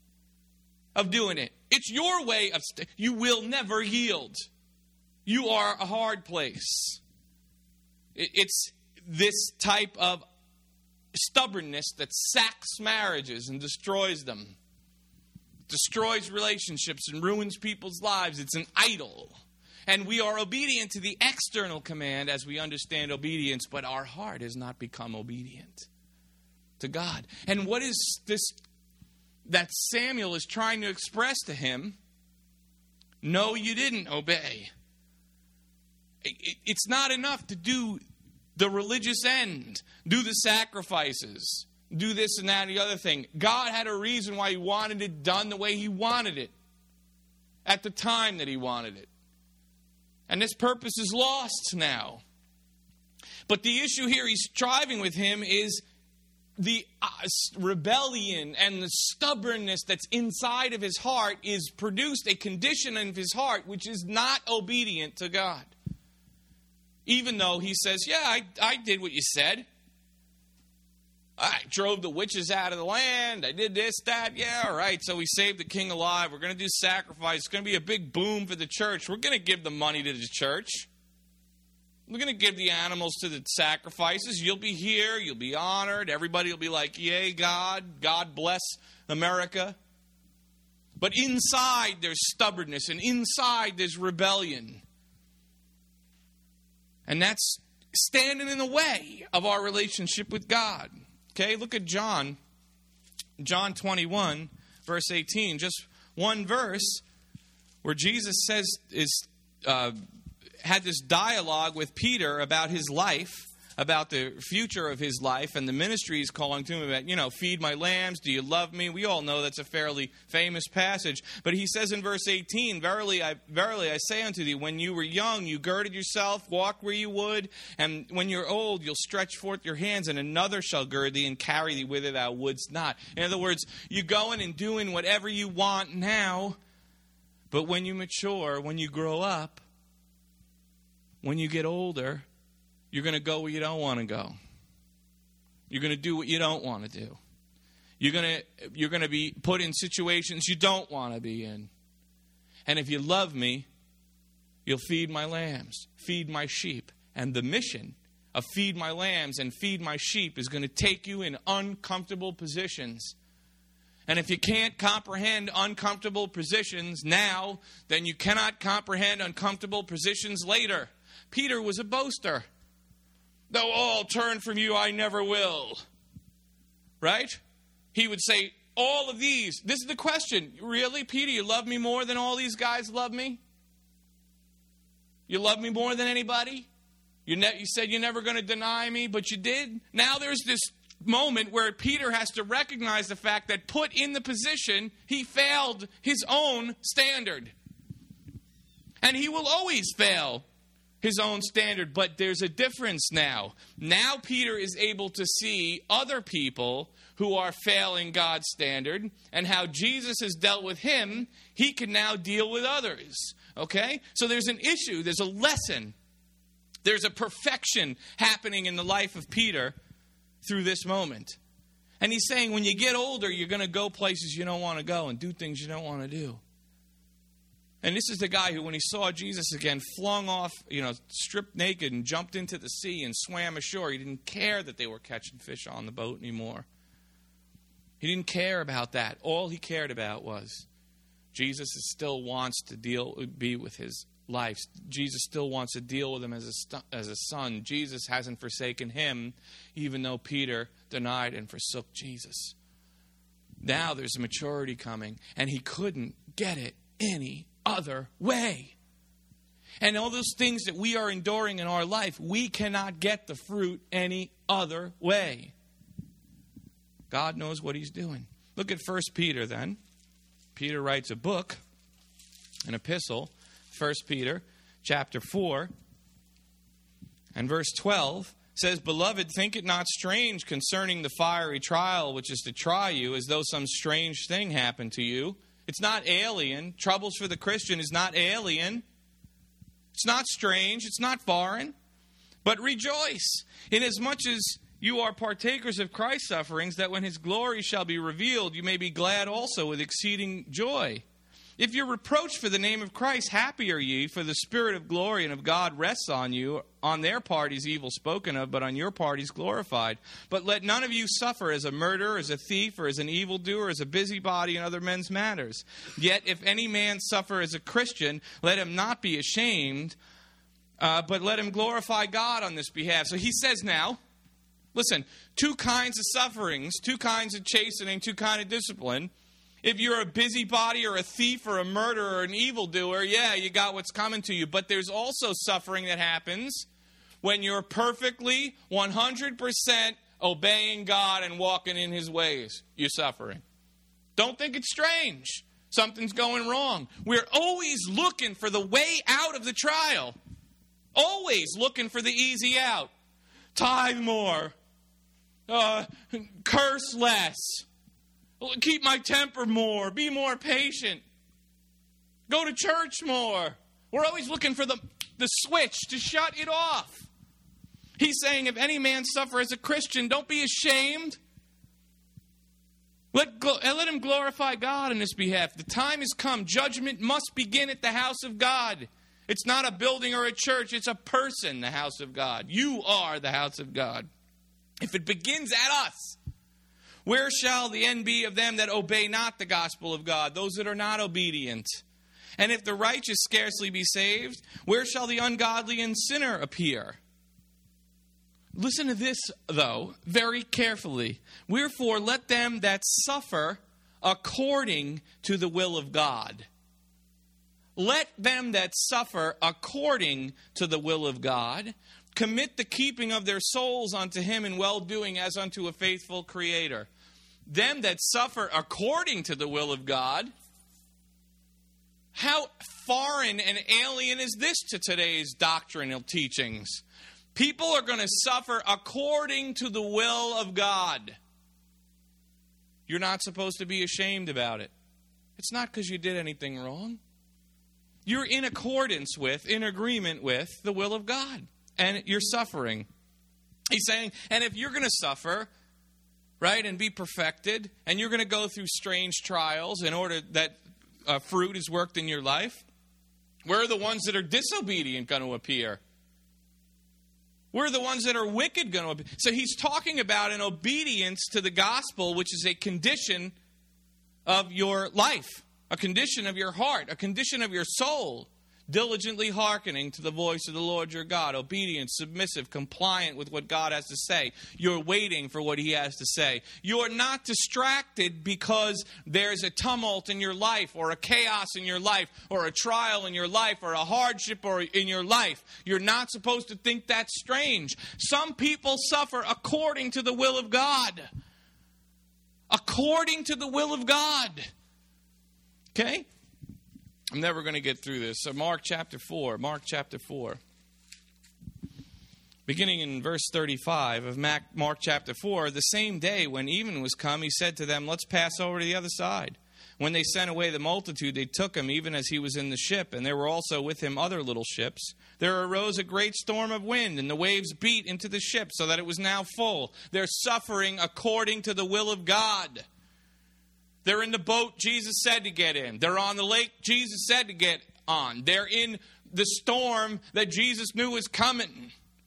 of doing it. It's your way of... St- you will never yield. You are a hard place. It, it's this type of stubbornness that sacks marriages and destroys them. Destroys relationships and ruins people's lives. It's an idol. And we are obedient to the external command as we understand obedience, but our heart has not become obedient to God. And what is this that Samuel is trying to express to him? No, you didn't obey. It's not enough to do the religious end, do the sacrifices, do this and that and the other thing. God had a reason why he wanted it done the way he wanted it, at the time that he wanted it. And this purpose is lost now. But the issue here he's striving with him is the uh, rebellion and the stubbornness that's inside of his heart is produced a condition of his heart which is not obedient to God. Even though he says, yeah, I, I did what you said. I drove the witches out of the land. I did this, that. Yeah, all right. So we saved the king alive. We're going to do sacrifice. It's going to be a big boom for the church. We're going to give the money to the church. We're going to give the animals to the sacrifices. You'll be here. You'll be honored. Everybody will be like, yay, God. God bless America. But inside there's stubbornness, and inside there's rebellion. And that's standing in the way of our relationship with God. Okay, look at John. John twenty-one, verse eighteen. Just one verse where Jesus says is uh, had this dialogue with Peter about his life, about the future of his life, and the ministry he's calling to him about, you know, feed my lambs, do you love me? We all know that's a fairly famous passage. But he says in verse eighteen, Verily I, verily I say unto thee, when you were young, you girded yourself, walked where you would, and when you're old, you'll stretch forth your hands, and another shall gird thee and carry thee whither thou wouldst not. In other words, you're going and doing whatever you want now, but when you mature, when you grow up, when you get older, you're going to go where you don't want to go. You're going to do what you don't want to do. You're going to you're going to be put in situations you don't want to be in. And if you love me, you'll feed my lambs, feed my sheep. And the mission of feed my lambs and feed my sheep is going to take you in uncomfortable positions. And if you can't comprehend uncomfortable positions now, then you cannot comprehend uncomfortable positions later. Peter was a boaster. Though all turn from you, I never will. Right? He would say, all of these. This is the question. Really, Peter, you love me more than all these guys love me? You love me more than anybody? You, ne- you said you're never going to deny me, but you did? Now there's this moment where Peter has to recognize the fact that put in the position, he failed his own standard. And he will always fail his own standard. But there's a difference now. Now Peter is able to see other people who are failing God's standard, and how Jesus has dealt with him, he can now deal with others. Okay? So there's an issue, there's a lesson, there's a perfection happening in the life of Peter through this moment. And he's saying when you get older, you're going to go places you don't want to go and do things you don't want to do. And this is the guy who, when he saw Jesus again, flung off, you know, stripped naked and jumped into the sea and swam ashore. He didn't care that they were catching fish on the boat anymore. He didn't care about that. All he cared about was Jesus still wants to deal, be with his life. Jesus still wants to deal with him as a, st- as a son. Jesus hasn't forsaken him, even though Peter denied and forsook Jesus. Now there's a maturity coming, and he couldn't get it any other way. And all those things that we are enduring in our life, we cannot get the fruit any other way. God knows what he's doing. Look at First Peter then. Peter writes a book, an epistle, First Peter chapter four. And verse twelve says, Beloved, think it not strange concerning the fiery trial which is to try you, as though some strange thing happened to you. It's not alien. Troubles for the Christian is not alien. It's not strange. It's not foreign. But rejoice, inasmuch as you are partakers of Christ's sufferings, that when his glory shall be revealed, you may be glad also with exceeding joy. If you're reproached for the name of Christ, happy are ye, for the Spirit of glory and of God rests on you. On their part is evil spoken of, but on your part is glorified. But let none of you suffer as a murderer, as a thief, or as an evildoer, as a busybody in other men's matters. Yet if any man suffer as a Christian, let him not be ashamed, uh, but let him glorify God on this behalf. So he says now, listen, two kinds of sufferings, two kinds of chastening, two kinds of discipline. If you're a busybody or a thief or a murderer or an evildoer, yeah, you got what's coming to you. But there's also suffering that happens when you're perfectly, one hundred percent obeying God and walking in his ways. You're suffering. Don't think it's strange. Something's going wrong. We're always looking for the way out of the trial. Always looking for the easy out. Tithe more. Uh, curse less. Keep my temper more. Be more patient. Go to church more. We're always looking for the, the switch to shut it off. He's saying if any man suffer as a Christian, don't be ashamed. Let, let him glorify God on his behalf. The time has come. Judgment must begin at the house of God. It's not a building or a church. It's a person, the house of God. You are the house of God. If it begins at us, where shall the end be of them that obey not the gospel of God, those that are not obedient? And if the righteous scarcely be saved, where shall the ungodly and sinner appear? Listen to this, though, very carefully. Wherefore, let them that suffer according to the will of God. Let them that suffer according to the will of God commit the keeping of their souls unto him in well-doing as unto a faithful Creator. Them that suffer according to the will of God. How foreign and alien is this to today's doctrinal teachings? People are going to suffer according to the will of God. You're not supposed to be ashamed about it. It's not because you did anything wrong. You're in accordance with, in agreement with the will of God. And you're suffering. He's saying, and if you're going to suffer, right, and be perfected, and you're going to go through strange trials in order that uh, fruit is worked in your life, where are the ones that are disobedient going to appear? Where are the ones that are wicked going to appear? So he's talking about an obedience to the gospel, which is a condition of your life, a condition of your heart, a condition of your soul. Diligently hearkening to the voice of the Lord your God. Obedient, submissive, compliant with what God has to say. You're waiting for what he has to say. You're not distracted because there's a tumult in your life, or a chaos in your life, or a trial in your life, or a hardship or in your life. You're not supposed to think that's strange. Some people suffer according to the will of God. According to the will of God. Okay? I'm never going to get through this. So Mark chapter four, Mark chapter four. Beginning in verse thirty-five of Mark chapter four, the same day when evening was come, he said to them, let's pass over to the other side. When they sent away the multitude, they took him even as he was in the ship, and there were also with him other little ships. There arose a great storm of wind, and the waves beat into the ship, so that it was now full. They're suffering according to the will of God. They're in the boat Jesus said to get in. They're on the lake Jesus said to get on. They're in the storm that Jesus knew was coming.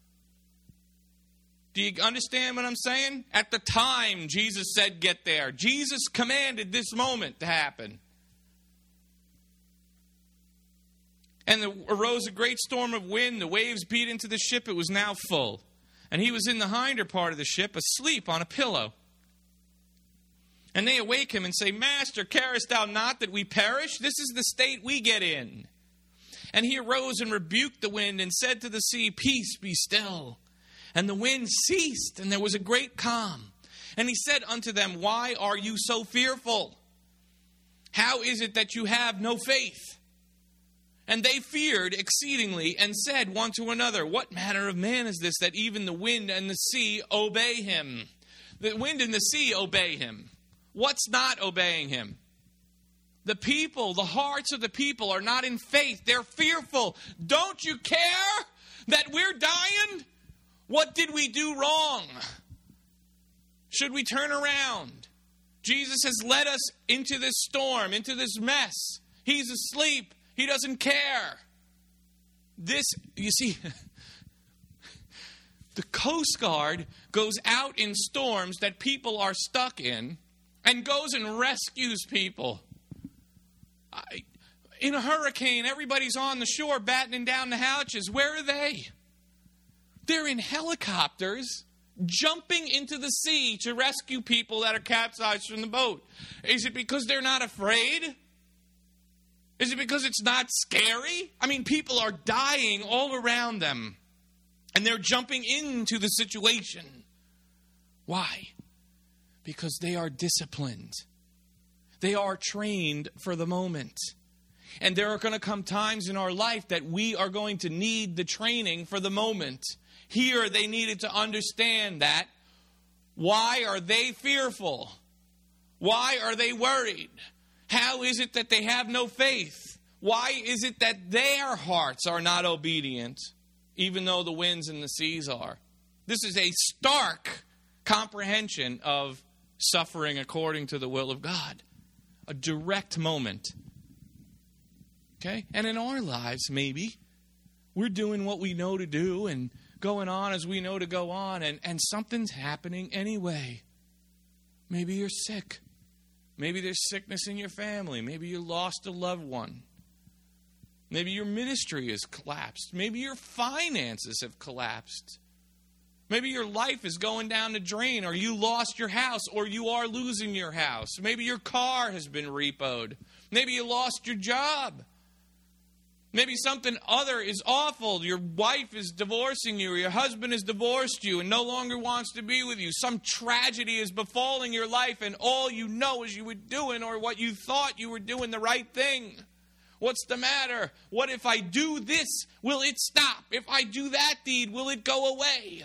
Do you understand what I'm saying? At the time Jesus said get there. Jesus commanded this moment to happen. And there arose a great storm of wind. The waves beat into the ship. It was now full. And he was in the hinder part of the ship, asleep on a pillow. And they awake him and say, Master, carest thou not that we perish? This is the state we get in. And he arose and rebuked the wind and said to the sea, Peace, be still. And the wind ceased, and there was a great calm. And he said unto them, Why are you so fearful? How is it that you have no faith? And they feared exceedingly, and said one to another, What manner of man is this, that even the wind and the sea obey him? The wind and the sea obey him. What's not obeying him? The people, the hearts of the people are not in faith. They're fearful. Don't you care that we're dying? What did we do wrong? Should we turn around? Jesus has led us into this storm, into this mess. He's asleep. He doesn't care. This, you see, the Coast Guard goes out in storms that people are stuck in and goes and rescues people. I, in a hurricane, everybody's on the shore battening down the hatches. Where are they? They're in helicopters jumping into the sea to rescue people that are capsized from the boat. Is it because they're not afraid? Is it because it's not scary? I mean, people are dying all around them, and they're jumping into the situation. Why? Because they are disciplined. They are trained for the moment. And there are going to come times in our life that we are going to need the training for the moment. Here, they needed to understand that. Why are they fearful? Why are they worried? How is it that they have no faith? Why is it that their hearts are not obedient, even though the winds and the seas are? This is a stark comprehension of suffering according to the will of God. A direct moment. Okay? And in our lives, maybe, we're doing what we know to do and going on as we know to go on, and, and something's happening anyway. Maybe you're sick. Maybe there's sickness in your family. Maybe you lost a loved one. Maybe your ministry has collapsed. Maybe your finances have collapsed. Maybe your life is going down the drain, or you lost your house, or you are losing your house. Maybe your car has been repoed. Maybe you lost your job. Maybe something other is awful. Your wife is divorcing you, or your husband has divorced you and no longer wants to be with you. Some tragedy is befalling your life, and all you know is you were doing, or what you thought you were doing, the right thing. What's the matter? What if I do this? Will it stop? If I do that deed, will it go away?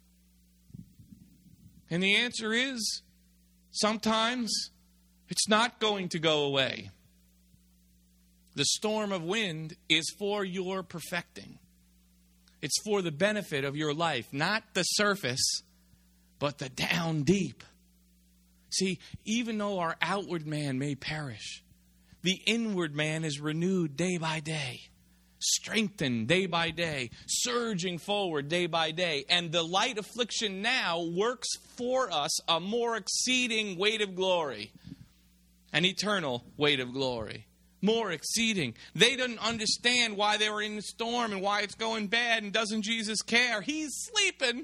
And the answer is, sometimes it's not going to go away. The storm of wind is for your perfecting. It's for the benefit of your life, not the surface, but the down deep. See, even though our outward man may perish, the inward man is renewed day by day, strengthened day by day, surging forward day by day. And the light affliction now works for us a more exceeding weight of glory, an eternal weight of glory. More exceeding. They didn't understand why they were in the storm and why it's going bad, and doesn't Jesus care? He's sleeping.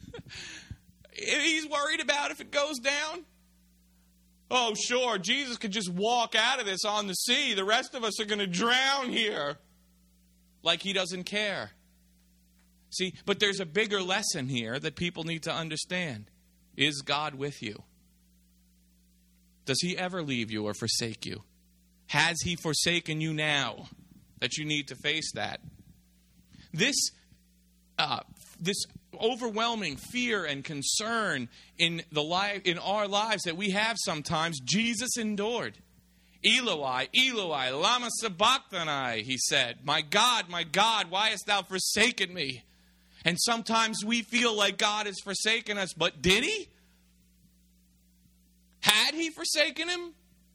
He's worried about if it goes down. Oh, sure, Jesus could just walk out of this on the sea. The rest of us are going to drown here. Like he doesn't care. See, but there's a bigger lesson here that people need to understand. Is God with you? Does he ever leave you or forsake you? Has he forsaken you now that you need to face that? This, uh, this overwhelming fear and concern in the life, in our lives that we have sometimes, Jesus endured. Eloi, Eloi, lama sabachthani, he said. My God, my God, why hast thou forsaken me? And sometimes we feel like God has forsaken us, but did he? Had he forsaken him?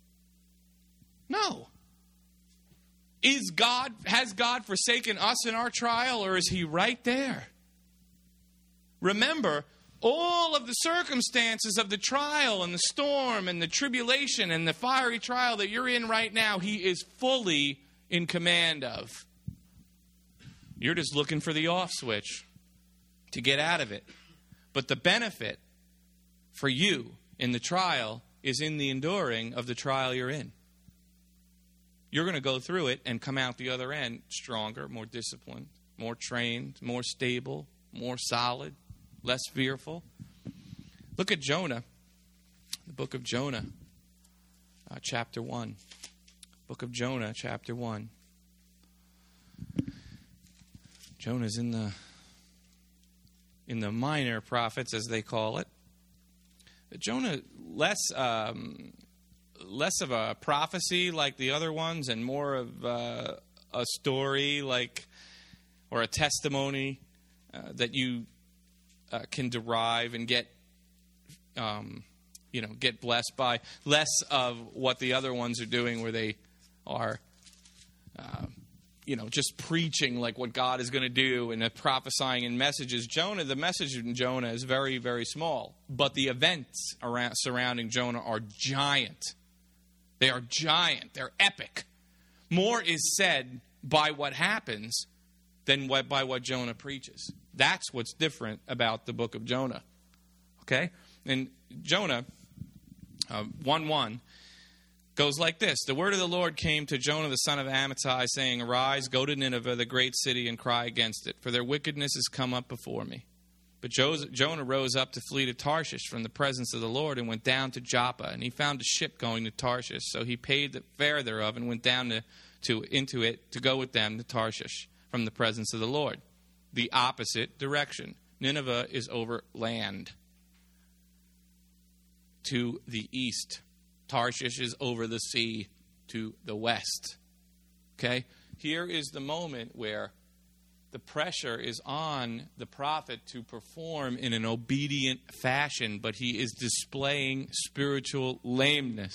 No. Is God, has God forsaken us in our trial, or is he right there? Remember, all of the circumstances of the trial and the storm and the tribulation and the fiery trial that you're in right now, he is fully in command of. You're just looking for the off switch to get out of it. But the benefit for you in the trial is in the enduring of the trial you're in. You're going to go through it and come out the other end stronger, more disciplined, more trained, more stable, more solid, less fearful. Look at Jonah, the book of Jonah, uh, chapter one. Book of Jonah, chapter one. Jonah's in the in the minor prophets, as they call it. But Jonah, less um, less of a prophecy like the other ones, and more of uh, a story like, or a testimony uh, that you uh, can derive and get, um, you know, get blessed by. Less of what the other ones are doing, where they are, uh, you know, just preaching like what God is going to do and uh, prophesying in messages. Jonah, the message in Jonah is very, very small, but the events around surrounding Jonah are giant. They are giant. They're epic. More is said by what happens than what, by what Jonah preaches. That's what's different about the book of Jonah. Okay? And Jonah, uh, one one, goes like this. The word of the Lord came to Jonah the son of Amittai, saying, Arise, go to Nineveh, the great city, and cry against it, for their wickedness has come up before me. But Jonah rose up to flee to Tarshish from the presence of the Lord, and went down to Joppa, and he found a ship going to Tarshish. So he paid the fare thereof, and went down to, to into it to go with them to Tarshish from the presence of the Lord. The opposite direction. Nineveh is over land to the east. Tarshish is over the sea to the west. Okay? Here is the moment where the pressure is on the prophet to perform in an obedient fashion, but he is displaying spiritual lameness.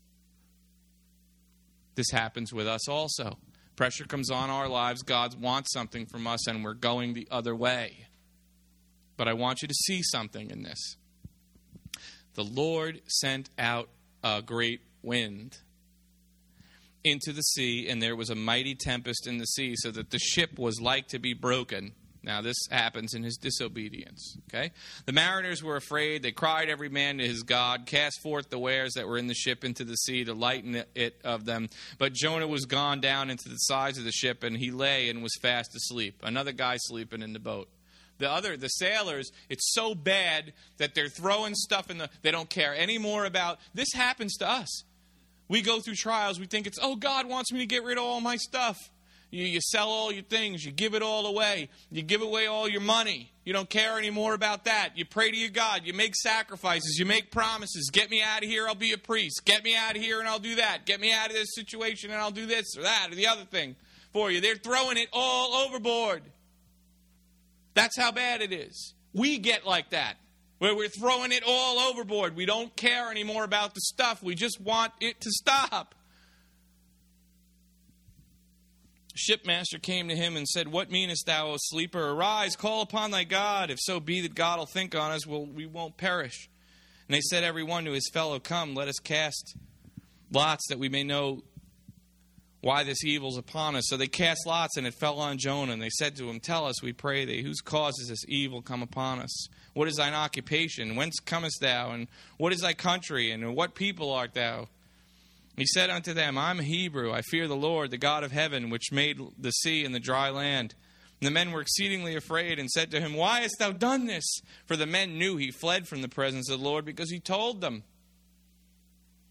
This happens with us also. Pressure comes on our lives. God wants something from us, and we're going the other way. But I want you to see something in this. The Lord sent out a great wind into the sea, and there was a mighty tempest in the sea, so that the ship was like to be broken. Now, this happens in his disobedience. Okay? The mariners were afraid. They cried every man to his God, cast forth the wares that were in the ship into the sea to lighten it of them. But Jonah was gone down into the sides of the ship, and he lay and was fast asleep. Another guy sleeping in the boat. The other, the sailors, it's so bad that they're throwing stuff in the, they don't care anymore about, this happens to us. We go through trials, we think it's, oh, God wants me to get rid of all my stuff. You, you sell all your things, you give it all away, you give away all your money. You don't care anymore about that. You pray to your God, you make sacrifices, you make promises. Get me out of here, I'll be a priest. Get me out of here and I'll do that. Get me out of this situation and I'll do this or that or the other thing for you. They're throwing it all overboard. That's how bad it is. We get like that, where we're throwing it all overboard. We don't care anymore about the stuff. We just want it to stop. The shipmaster came to him and said, What meanest thou, O sleeper? Arise, call upon thy God. If so be that God will think on us, we'll, we won't perish. And they said, every one to his fellow, Come, let us cast lots that we may know why this evil's upon us. So they cast lots, and it fell on Jonah. And they said to him, Tell us, we pray thee, whose cause is this evil come upon us? What is thine occupation? Whence comest thou? And what is thy country? And what people art thou? He said unto them, I'm a Hebrew. I fear the Lord, the God of heaven, which made the sea and the dry land. And the men were exceedingly afraid, and said to him, Why hast thou done this? For the men knew he fled from the presence of the Lord, because he told them.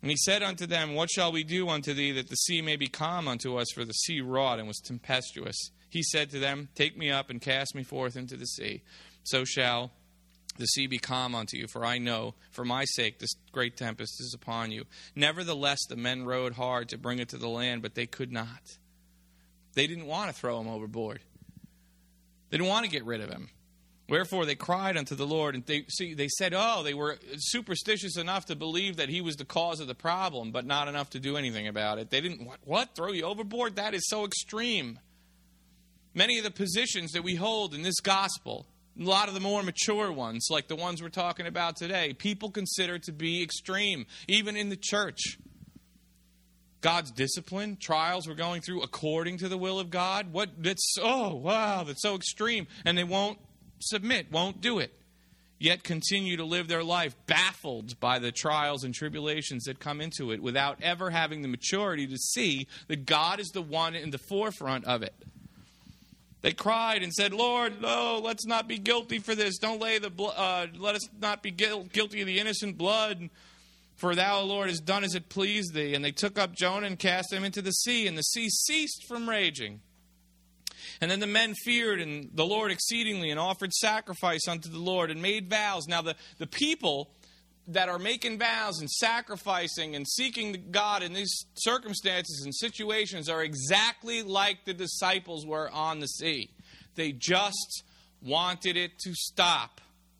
And he said unto them, what shall we do unto thee, that the sea may be calm unto us? For the sea wrought and was tempestuous. He said to them, take me up and cast me forth into the sea. So shall the sea be calm unto you. For I know, for my sake, this great tempest is upon you. Nevertheless, the men rowed hard to bring it to the land, but they could not. They didn't want to throw him overboard. They didn't want to get rid of him. Wherefore they cried unto the Lord, and they see they said, oh, they were superstitious enough to believe that he was the cause of the problem, but not enough to do anything about it. They didn't, what, what? Throw you overboard? That is so extreme. Many of the positions that we hold in this gospel, a lot of the more mature ones, like the ones we're talking about today, people consider to be extreme, even in the church. God's discipline, trials we're going through according to the will of God. What? That's, oh, wow, that's so extreme. And they won't submit, won't do it, yet continue to live their life baffled by the trials and tribulations that come into it without ever having the maturity to see that God is the one in the forefront of it. They cried and said, Lord, no, let's not be guilty for this. Don't lay the blo- uh, let us not be guilty of the innocent blood. For thou, Lord, hast done as it pleased thee. And they took up Jonah and cast him into the sea, and the sea ceased from raging. And then the men feared and the Lord exceedingly and offered sacrifice unto the Lord and made vows. Now the, the people that are making vows and sacrificing and seeking God in these circumstances and situations are exactly like the disciples were on the sea. They just wanted it to stop.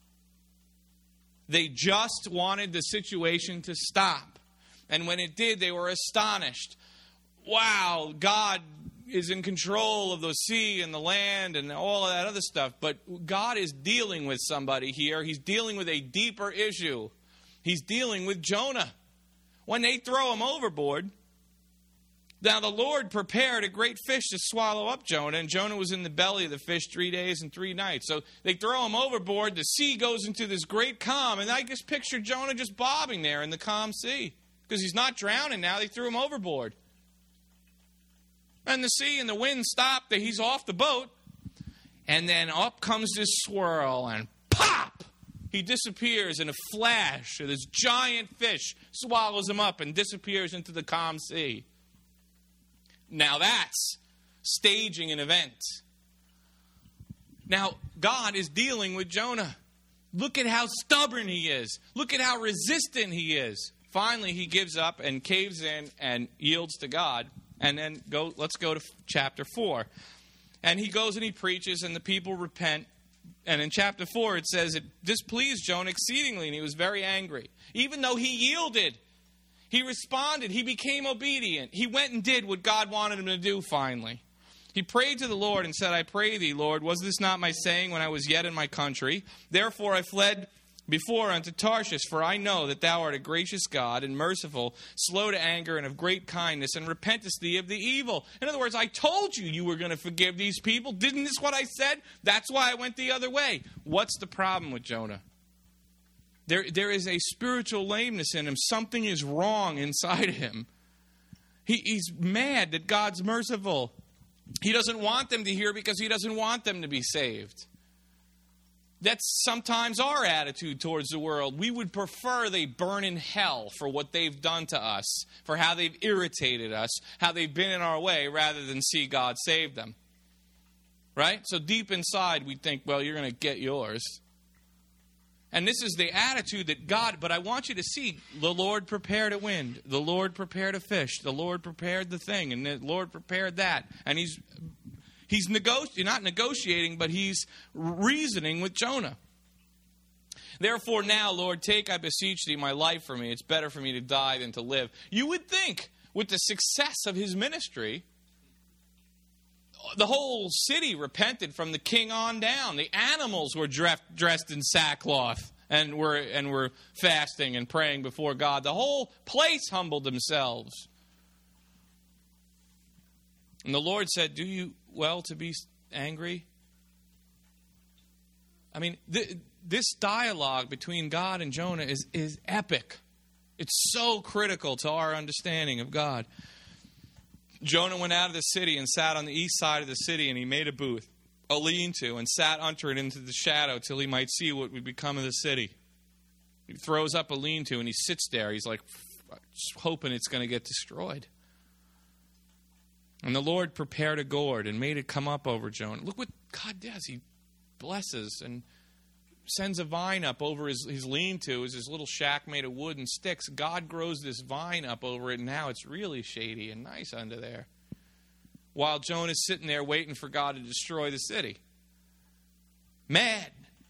They just wanted the situation to stop. And when it did, they were astonished. Wow, God is in control of the sea and the land and all of that other stuff. But God is dealing with somebody here. He's dealing with a deeper issue. He's dealing with Jonah. When they throw him overboard, now the Lord prepared a great fish to swallow up Jonah, and Jonah was in the belly of the fish three days and three nights. So they throw him overboard, the sea goes into this great calm, and I just picture Jonah just bobbing there in the calm sea. Because he's not drowning now, they threw him overboard. And the sea and the wind stopped, he's off the boat, and then up comes this swirl, and pop! He disappears in a flash. This giant fish swallows him up and disappears into the calm sea. Now that's staging an event. Now, God is dealing with Jonah. Look at how stubborn he is. Look at how resistant he is. Finally, he gives up and caves in and yields to God. And then go. let's go to chapter four. And he goes and he preaches, and the people repent. And in chapter four, it says it displeased Jonah exceedingly, and he was very angry. Even though he yielded, he responded, he became obedient. He went and did what God wanted him to do finally. He prayed to the Lord and said, I pray thee, Lord, was this not my saying when I was yet in my country? Therefore I fled before unto Tarshish, for I know that thou art a gracious God and merciful, slow to anger and of great kindness, and repentest thee of the evil. In other words, I told you you were going to forgive these people. Didn't this what I said? That's why I went the other way. What's the problem with Jonah? There, there is a spiritual lameness in him. Something is wrong inside him. He, he's mad that God's merciful. He doesn't want them to hear because he doesn't want them to be saved. That's sometimes our attitude towards the world. We would prefer they burn in hell for what they've done to us, for how they've irritated us, how they've been in our way, rather than see God save them. Right? So deep inside we think, well, you're going to get yours. And this is the attitude that God, but I want you to see, the Lord prepared a wind, the Lord prepared a fish, the Lord prepared the thing, and the Lord prepared that. And he's he's negoti- not negotiating, but he's reasoning with Jonah. Therefore now, Lord, take, I beseech thee, my life from me. It's better for me to die than to live. You would think, with the success of his ministry, the whole city repented from the king on down. The animals were dressed in sackcloth and were and were fasting and praying before God. The whole place humbled themselves. And the Lord said, do you well to be angry? I mean, th- this dialogue between God and Jonah is, is epic. It's so critical to our understanding of God. Jonah went out of the city and sat on the east side of the city, and he made a booth, a lean-to, and sat under it into the shadow till he might see what would become of the city. He throws up a lean-to, and he sits there. He's like just hoping it's going to get destroyed. And the Lord prepared a gourd and made it come up over Jonah. Look what God does. He blesses and sends a vine up over his, his lean-to, is his little shack made of wood and sticks. God grows this vine up over it, and now it's really shady and nice under there. While Jonah's sitting there waiting for God to destroy the city. Mad.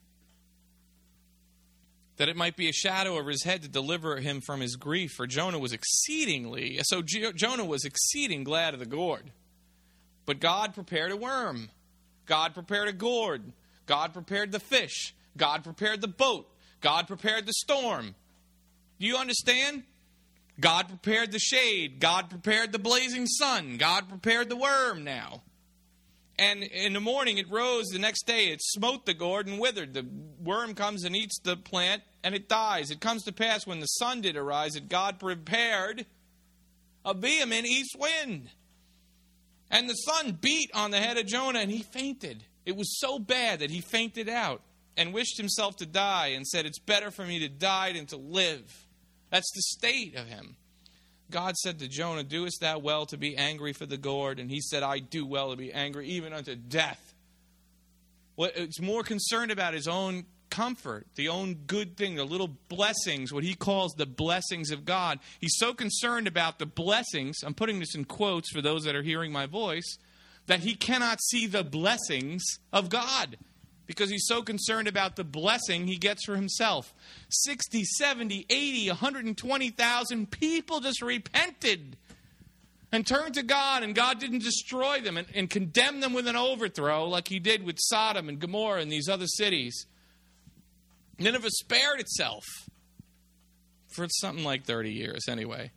That it might be a shadow over his head to deliver him from his grief. For Jonah was exceedingly, so Jo- Jonah was exceeding glad of the gourd. But God prepared a worm. God prepared a gourd. God prepared the fish. God prepared the boat. God prepared the storm. Do you understand? God prepared the shade. God prepared the blazing sun. God prepared the worm now. And in the morning it rose, the next day it smote the gourd and withered. The worm comes and eats the plant, and it dies. It comes to pass when the sun did arise that God prepared a vehement east wind. And the sun beat on the head of Jonah, and he fainted. It was so bad that he fainted out and wished himself to die and said, it's better for me to die than to live. That's the state of him. God said to Jonah, doest thou well to be angry for the gourd? And he said, I do well to be angry, even unto death. Well, it's more concerned about his own comfort, the own good thing, the little blessings, what he calls the blessings of God. He's so concerned about the blessings, I'm putting this in quotes for those that are hearing my voice, that he cannot see the blessings of God. Because he's so concerned about the blessing he gets for himself. sixty, seventy, eighty, one hundred twenty thousand people just repented and turned to God, and God didn't destroy them and, and condemn them with an overthrow like he did with Sodom and Gomorrah and these other cities. Nineveh spared itself for something like thirty years anyway.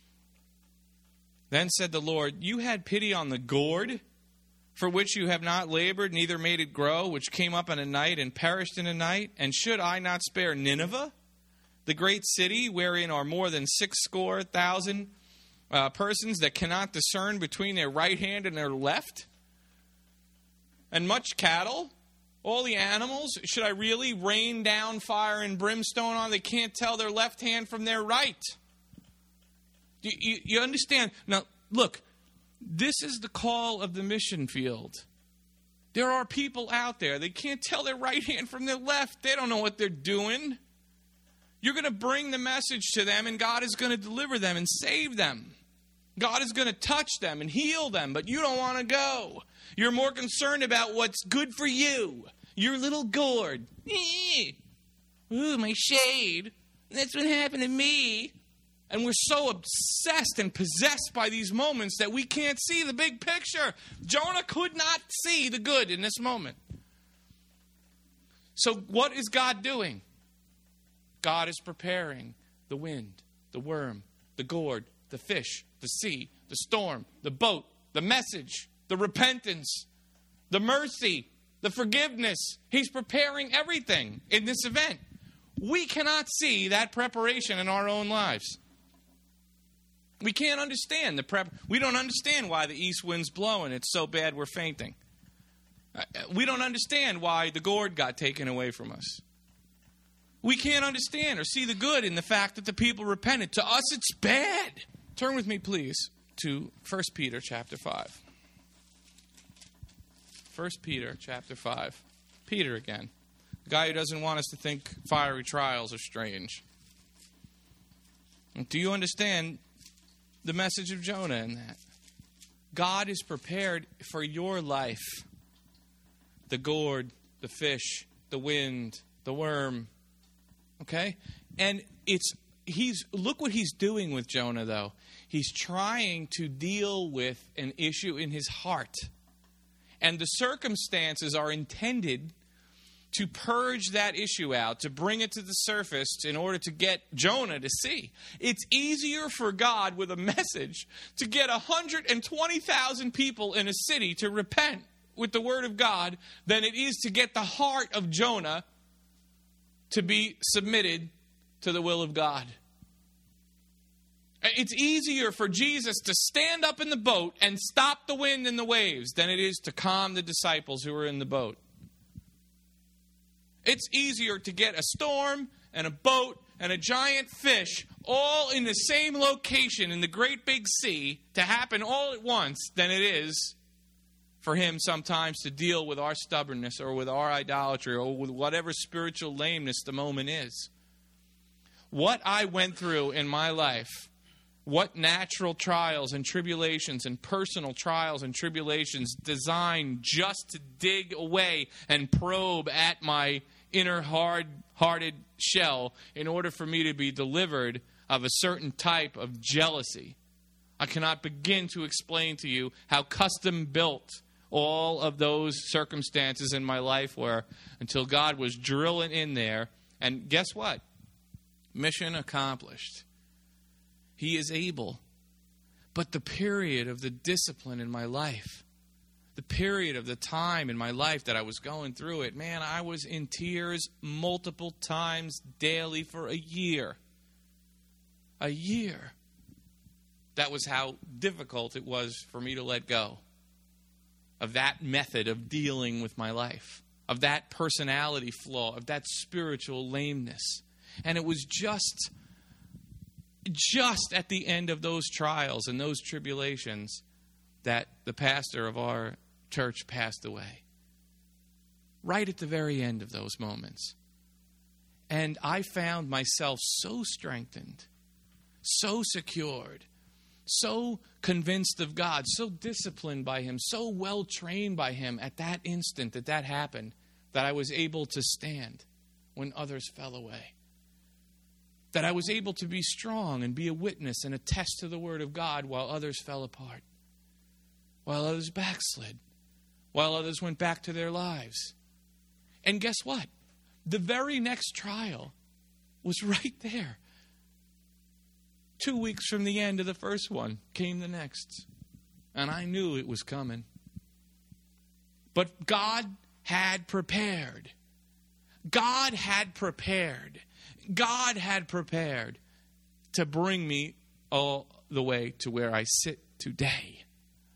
Then said the Lord, you had pity on the gourd, for which you have not labored, neither made it grow, which came up in a night and perished in a night. And should I not spare Nineveh, the great city, wherein are more than six score thousand uh, persons that cannot discern between their right hand and their left? And much cattle, all the animals, should I really rain down fire and brimstone on? They can't tell their left hand from their right. You, you, you understand? Now, look. This is the call of the mission field. There are people out there. They can't tell their right hand from their left. They don't know what they're doing. You're going to bring the message to them, and God is going to deliver them and save them. God is going to touch them and heal them, but you don't want to go. You're more concerned about what's good for you. Your little gourd. Ooh, my shade. That's what happened to me. And we're so obsessed and possessed by these moments that we can't see the big picture. Jonah could not see the good in this moment. So what is God doing? God is preparing the wind, the worm, the gourd, the fish, the sea, the storm, the boat, the message, the repentance, the mercy, the forgiveness. He's preparing everything in this event. We cannot see that preparation in our own lives. We can't understand the prep. We don't understand why the east wind's blowing. It's so bad we're fainting. We don't understand why the gourd got taken away from us. We can't understand or see the good in the fact that the people repented. To us, it's bad. Turn with me, please, to First Peter chapter five. First Peter chapter five. Peter again. The guy who doesn't want us to think fiery trials are strange. Do you understand the message of Jonah in that? God is prepared for your life. The gourd, the fish, the wind, the worm. Okay? And it's he's look what he's doing with Jonah, though. He's trying to deal with an issue in his heart. And the circumstances are intended to purge that issue out, to bring it to the surface in order to get Jonah to see. It's easier for God with a message to get one hundred twenty thousand people in a city to repent with the word of God than it is to get the heart of Jonah to be submitted to the will of God. It's easier for Jesus to stand up in the boat and stop the wind and the waves than it is to calm the disciples who are in the boat. It's easier to get a storm and a boat and a giant fish all in the same location in the great big sea to happen all at once than it is for him sometimes to deal with our stubbornness or with our idolatry or with whatever spiritual lameness the moment is. What I went through in my life, what natural trials and tribulations and personal trials and tribulations designed just to dig away and probe at my inner hard-hearted shell in order for me to be delivered of a certain type of jealousy. I cannot begin to explain to you how custom-built all of those circumstances in my life were until God was drilling in there. And guess what? Mission accomplished. He is able. But the period of the discipline in my life, the period of the time in my life that I was going through it, man, I was in tears multiple times daily for a year. A year. That was how difficult it was for me to let go of that method of dealing with my life, of that personality flaw, of that spiritual lameness. And it was just, just at the end of those trials and those tribulations that the pastor of our church passed away. Right at the very end of those moments. And I found myself so strengthened, so secured, so convinced of God, so disciplined by him, so well trained by him at that instant that that happened, that I was able to stand when others fell away. That I was able to be strong and be a witness and attest to the word of God while others fell apart, while others backslid, while others went back to their lives. And guess what? The very next trial was right there. Two weeks from the end of the first one came the next. And I knew it was coming. But God had prepared. God had prepared. God had prepared to bring me all the way to where I sit today.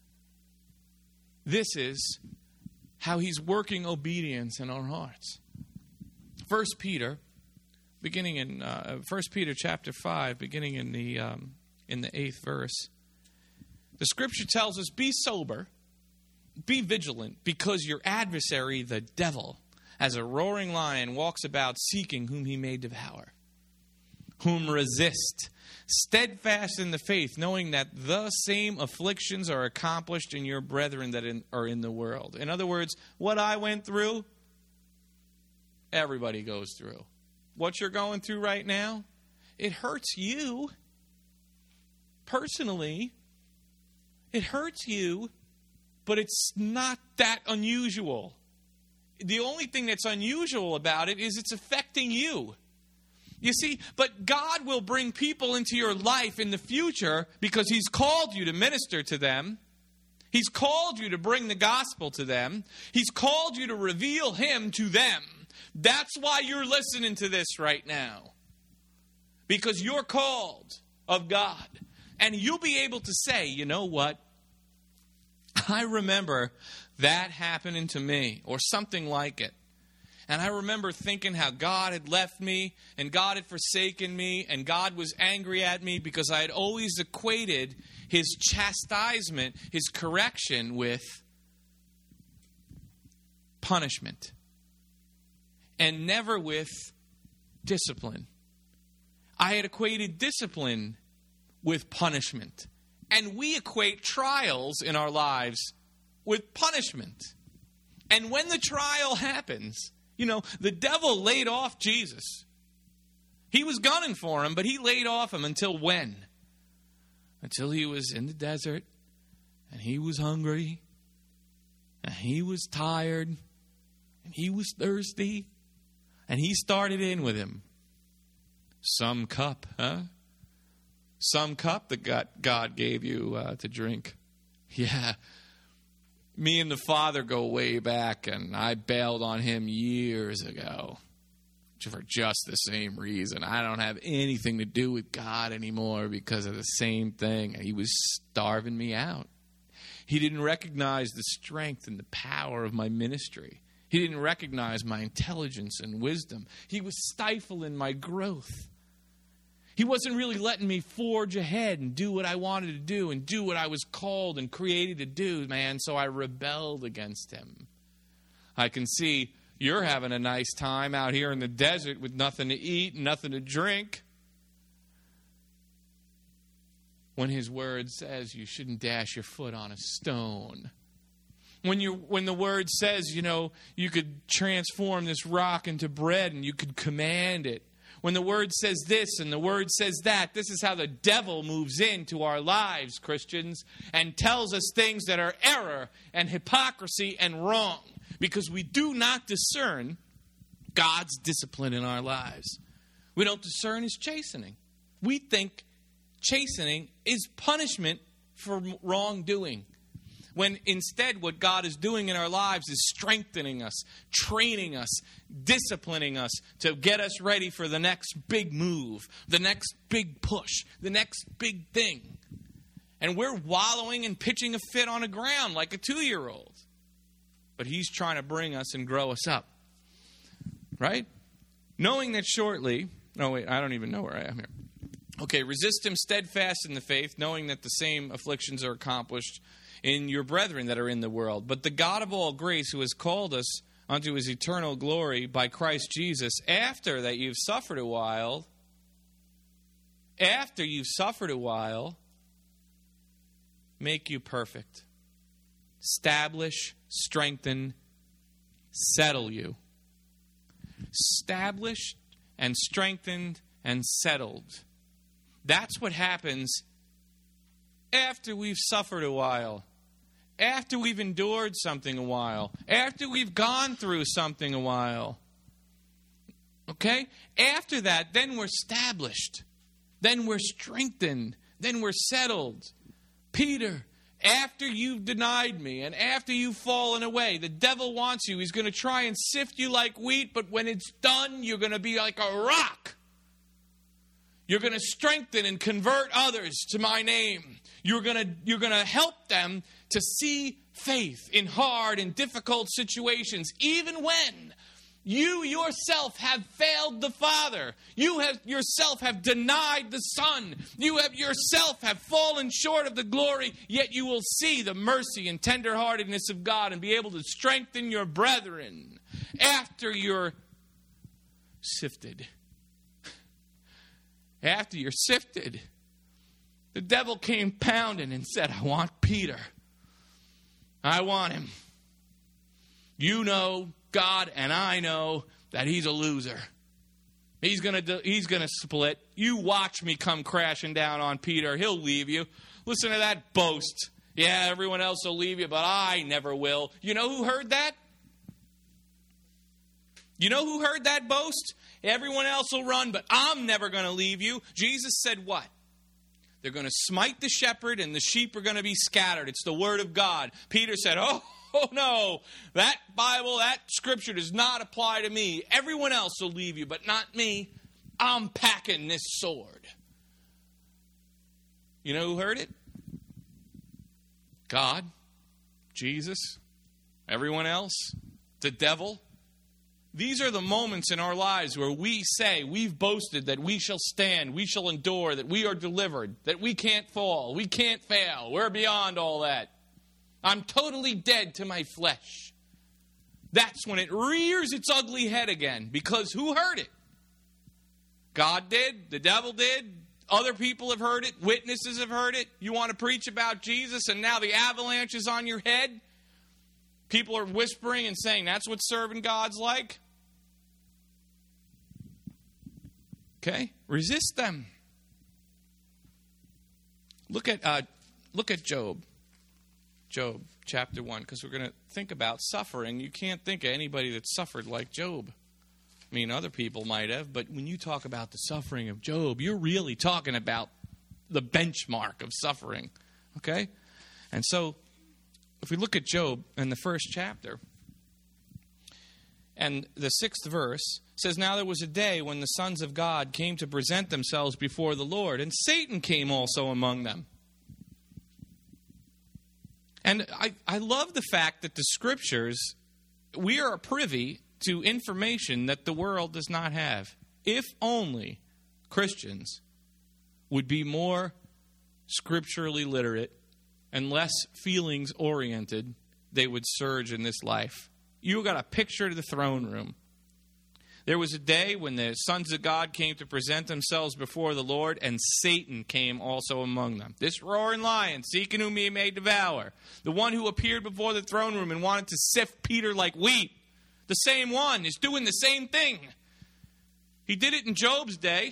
This is how he's working obedience in our hearts. First Peter, beginning in uh, First Peter chapter five, beginning in the um, in the eighth verse, the scripture tells us, "Be sober, be vigilant, because your adversary, the devil, as a roaring lion, walks about seeking whom he may devour. Whom resist, steadfast in the faith, knowing that the same afflictions are accomplished in your brethren that in, are in the world." In other words, what I went through, everybody goes through. What you're going through right now, it hurts you. Personally, it hurts you, but it's not that unusual. The only thing that's unusual about it is it's affecting you. You see, but God will bring people into your life in the future because he's called you to minister to them. He's called you to bring the gospel to them. He's called you to reveal him to them. That's why you're listening to this right now. Because you're called of God. And you'll be able to say, you know what? I remember that happening to me, or something like it. And I remember thinking how God had left me, and God had forsaken me, and God was angry at me because I had always equated his chastisement, his correction, with punishment. And never with discipline. I had equated discipline with punishment. And we equate trials in our lives with punishment. And when the trial happens, you know, the devil laid off Jesus. He was gunning for him, but he laid off him until when? Until he was in the desert, and he was hungry, and he was tired, and he was thirsty, and he started in with him. Some cup, huh? Some cup that God, God gave you uh, to drink. Yeah. Me and the Father go way back, and I bailed on him years ago for just the same reason. I don't have anything to do with God anymore because of the same thing. He was starving me out. He didn't recognize the strength and the power of my ministry. He didn't recognize my intelligence and wisdom. He was stifling my growth. He wasn't really letting me forge ahead and do what I wanted to do and do what I was called and created to do, man. So I rebelled against him. I can see you're having a nice time out here in the desert with nothing to eat and nothing to drink, when his word says you shouldn't dash your foot on a stone. When you when the word says, you know, you could transform this rock into bread and you could command it. When the word says this and the word says that, this is how the devil moves into our lives, Christians, and tells us things that are error and hypocrisy and wrong, because we do not discern God's discipline in our lives. We don't discern his chastening. We think chastening is punishment for wrongdoing, when instead what God is doing in our lives is strengthening us, training us, disciplining us to get us ready for the next big move, the next big push, the next big thing. And we're wallowing and pitching a fit on the ground like a two-year-old. But he's trying to bring us and grow us up. Right? Knowing that shortly... No, wait, I don't even know where I am here. Okay, resist him steadfast in the faith, knowing that the same afflictions are accomplished in your brethren that are in the world. But the God of all grace, who has called us unto his eternal glory by Christ Jesus, after that you've suffered a while, after you've suffered a while, make you perfect. Establish, strengthen, settle you. Established and strengthened and settled. That's what happens after we've suffered a while, after we've endured something a while, after we've gone through something a while. Okay? After that, then we're established. Then we're strengthened. Then we're settled. Peter, after you've denied me and after you've fallen away, the devil wants you. He's going to try and sift you like wheat, but when it's done, you're going to be like a rock. You're going to strengthen and convert others to my name. You're going to, you're going to help them to see faith in hard and difficult situations, even when you yourself have failed the Father. You have yourself have denied the Son. You have yourself have fallen short of the glory, yet you will see the mercy and tenderheartedness of God and be able to strengthen your brethren after you're sifted. After you're sifted, the devil came pounding and said, I want Peter. I want him. You know, God and I know that he's a loser. He's going to he's going to split. You watch me come crashing down on Peter. He'll leave you. Listen to that boast. Yeah, everyone else will leave you, but I never will. You know who heard that? You know who heard that boast? Everyone else will run, but I'm never going to leave you. Jesus said what? They're going to smite the shepherd and the sheep are going to be scattered. It's the word of God. Peter said, oh, oh no, that Bible, that scripture does not apply to me. Everyone else will leave you, but not me. I'm packing this sword. You know who heard it? God, Jesus, everyone else, the devil. These are the moments in our lives where we say, we've boasted that we shall stand, we shall endure, that we are delivered, that we can't fall, we can't fail, we're beyond all that. I'm totally dead to my flesh. That's when it rears its ugly head again, because who heard it? God did, the devil did, other people have heard it, witnesses have heard it. You want to preach about Jesus and now the avalanche is on your head? People are whispering and saying, that's what serving God's like. Okay? Resist them. Look at uh, look at Job. Job, chapter one, because we're going to think about suffering. You can't think of anybody that suffered like Job. I mean, other people might have, but when you talk about the suffering of Job, you're really talking about the benchmark of suffering. Okay? And so, if we look at Job in the first chapter, and the sixth verse says, now there was a day when the sons of God came to present themselves before the Lord, and Satan came also among them. And I, I love the fact that the scriptures, we are privy to information that the world does not have. If only Christians would be more scripturally literate and less feelings oriented, they would surge in this life. You got a picture of the throne room. There was a day when the sons of God came to present themselves before the Lord, and Satan came also among them. This roaring lion, seeking whom he may devour. The one who appeared before the throne room and wanted to sift Peter like wheat. The same one is doing the same thing. He did it in Job's day.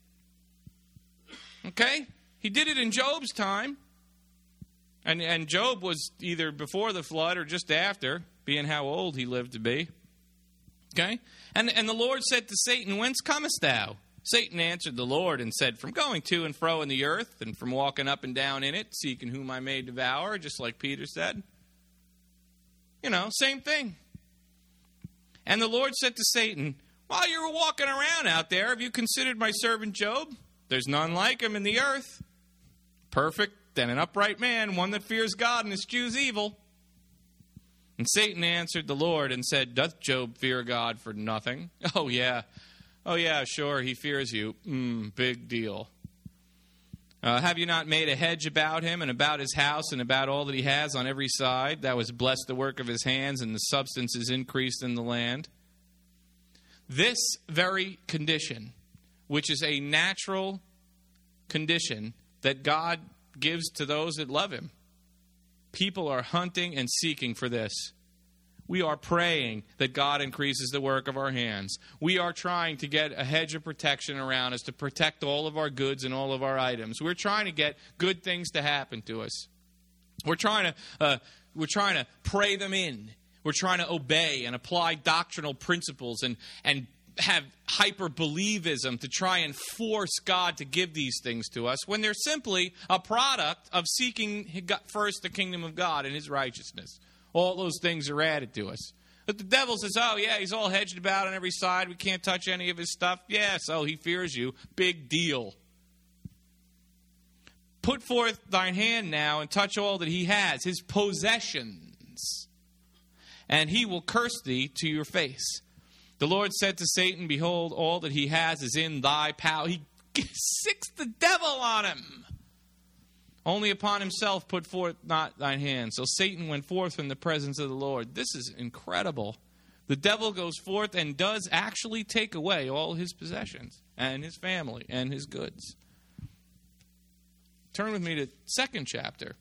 Okay? He did it in Job's time. And, and Job was either before the flood or just after, being how old he lived to be. Okay? And, and the Lord said to Satan, "Whence comest thou?" Satan answered the Lord and said, "From going to and fro in the earth, and from walking up and down in it, seeking whom I may devour," just like Peter said. You know, same thing. And the Lord said to Satan, "While you were walking around out there, have you considered my servant Job? There's none like him in the earth. Perfect and an upright man, one that fears God and eschews evil." And Satan answered the Lord and said, "Doth Job fear God for nothing?" "Oh, yeah. Oh, yeah, sure, he fears you. Mm, big deal. Uh, have you not made a hedge about him and about his house and about all that he has on every side? Thou hast blessed the work of his hands, and the substance is increased in the land." This very condition, which is a natural condition that God gives to those that love him. People are hunting and seeking for this. We are praying that God increases the work of our hands. We are trying to get a hedge of protection around us to protect all of our goods and all of our items. We're trying to get good things to happen to us. We're trying to, uh, we're trying to pray them in. We're trying to obey and apply doctrinal principles and, and have hyper-believism to try and force God to give these things to us when they're simply a product of seeking first the kingdom of God and his righteousness. All those things are added to us. But the devil says, "Oh, yeah, he's all hedged about on every side. We can't touch any of his stuff." Yeah, so he fears you. Big deal. "Put forth thine hand now and touch all that he has, his possessions, and he will curse thee to your face. The Lord said to Satan, Behold, all that he has is in thy power." He sicks the devil on him. "Only upon himself put forth not thine hand." So Satan went forth from the presence of the Lord. This is incredible. The devil goes forth and does actually take away all his possessions and his family and his goods. Turn with me to second chapter.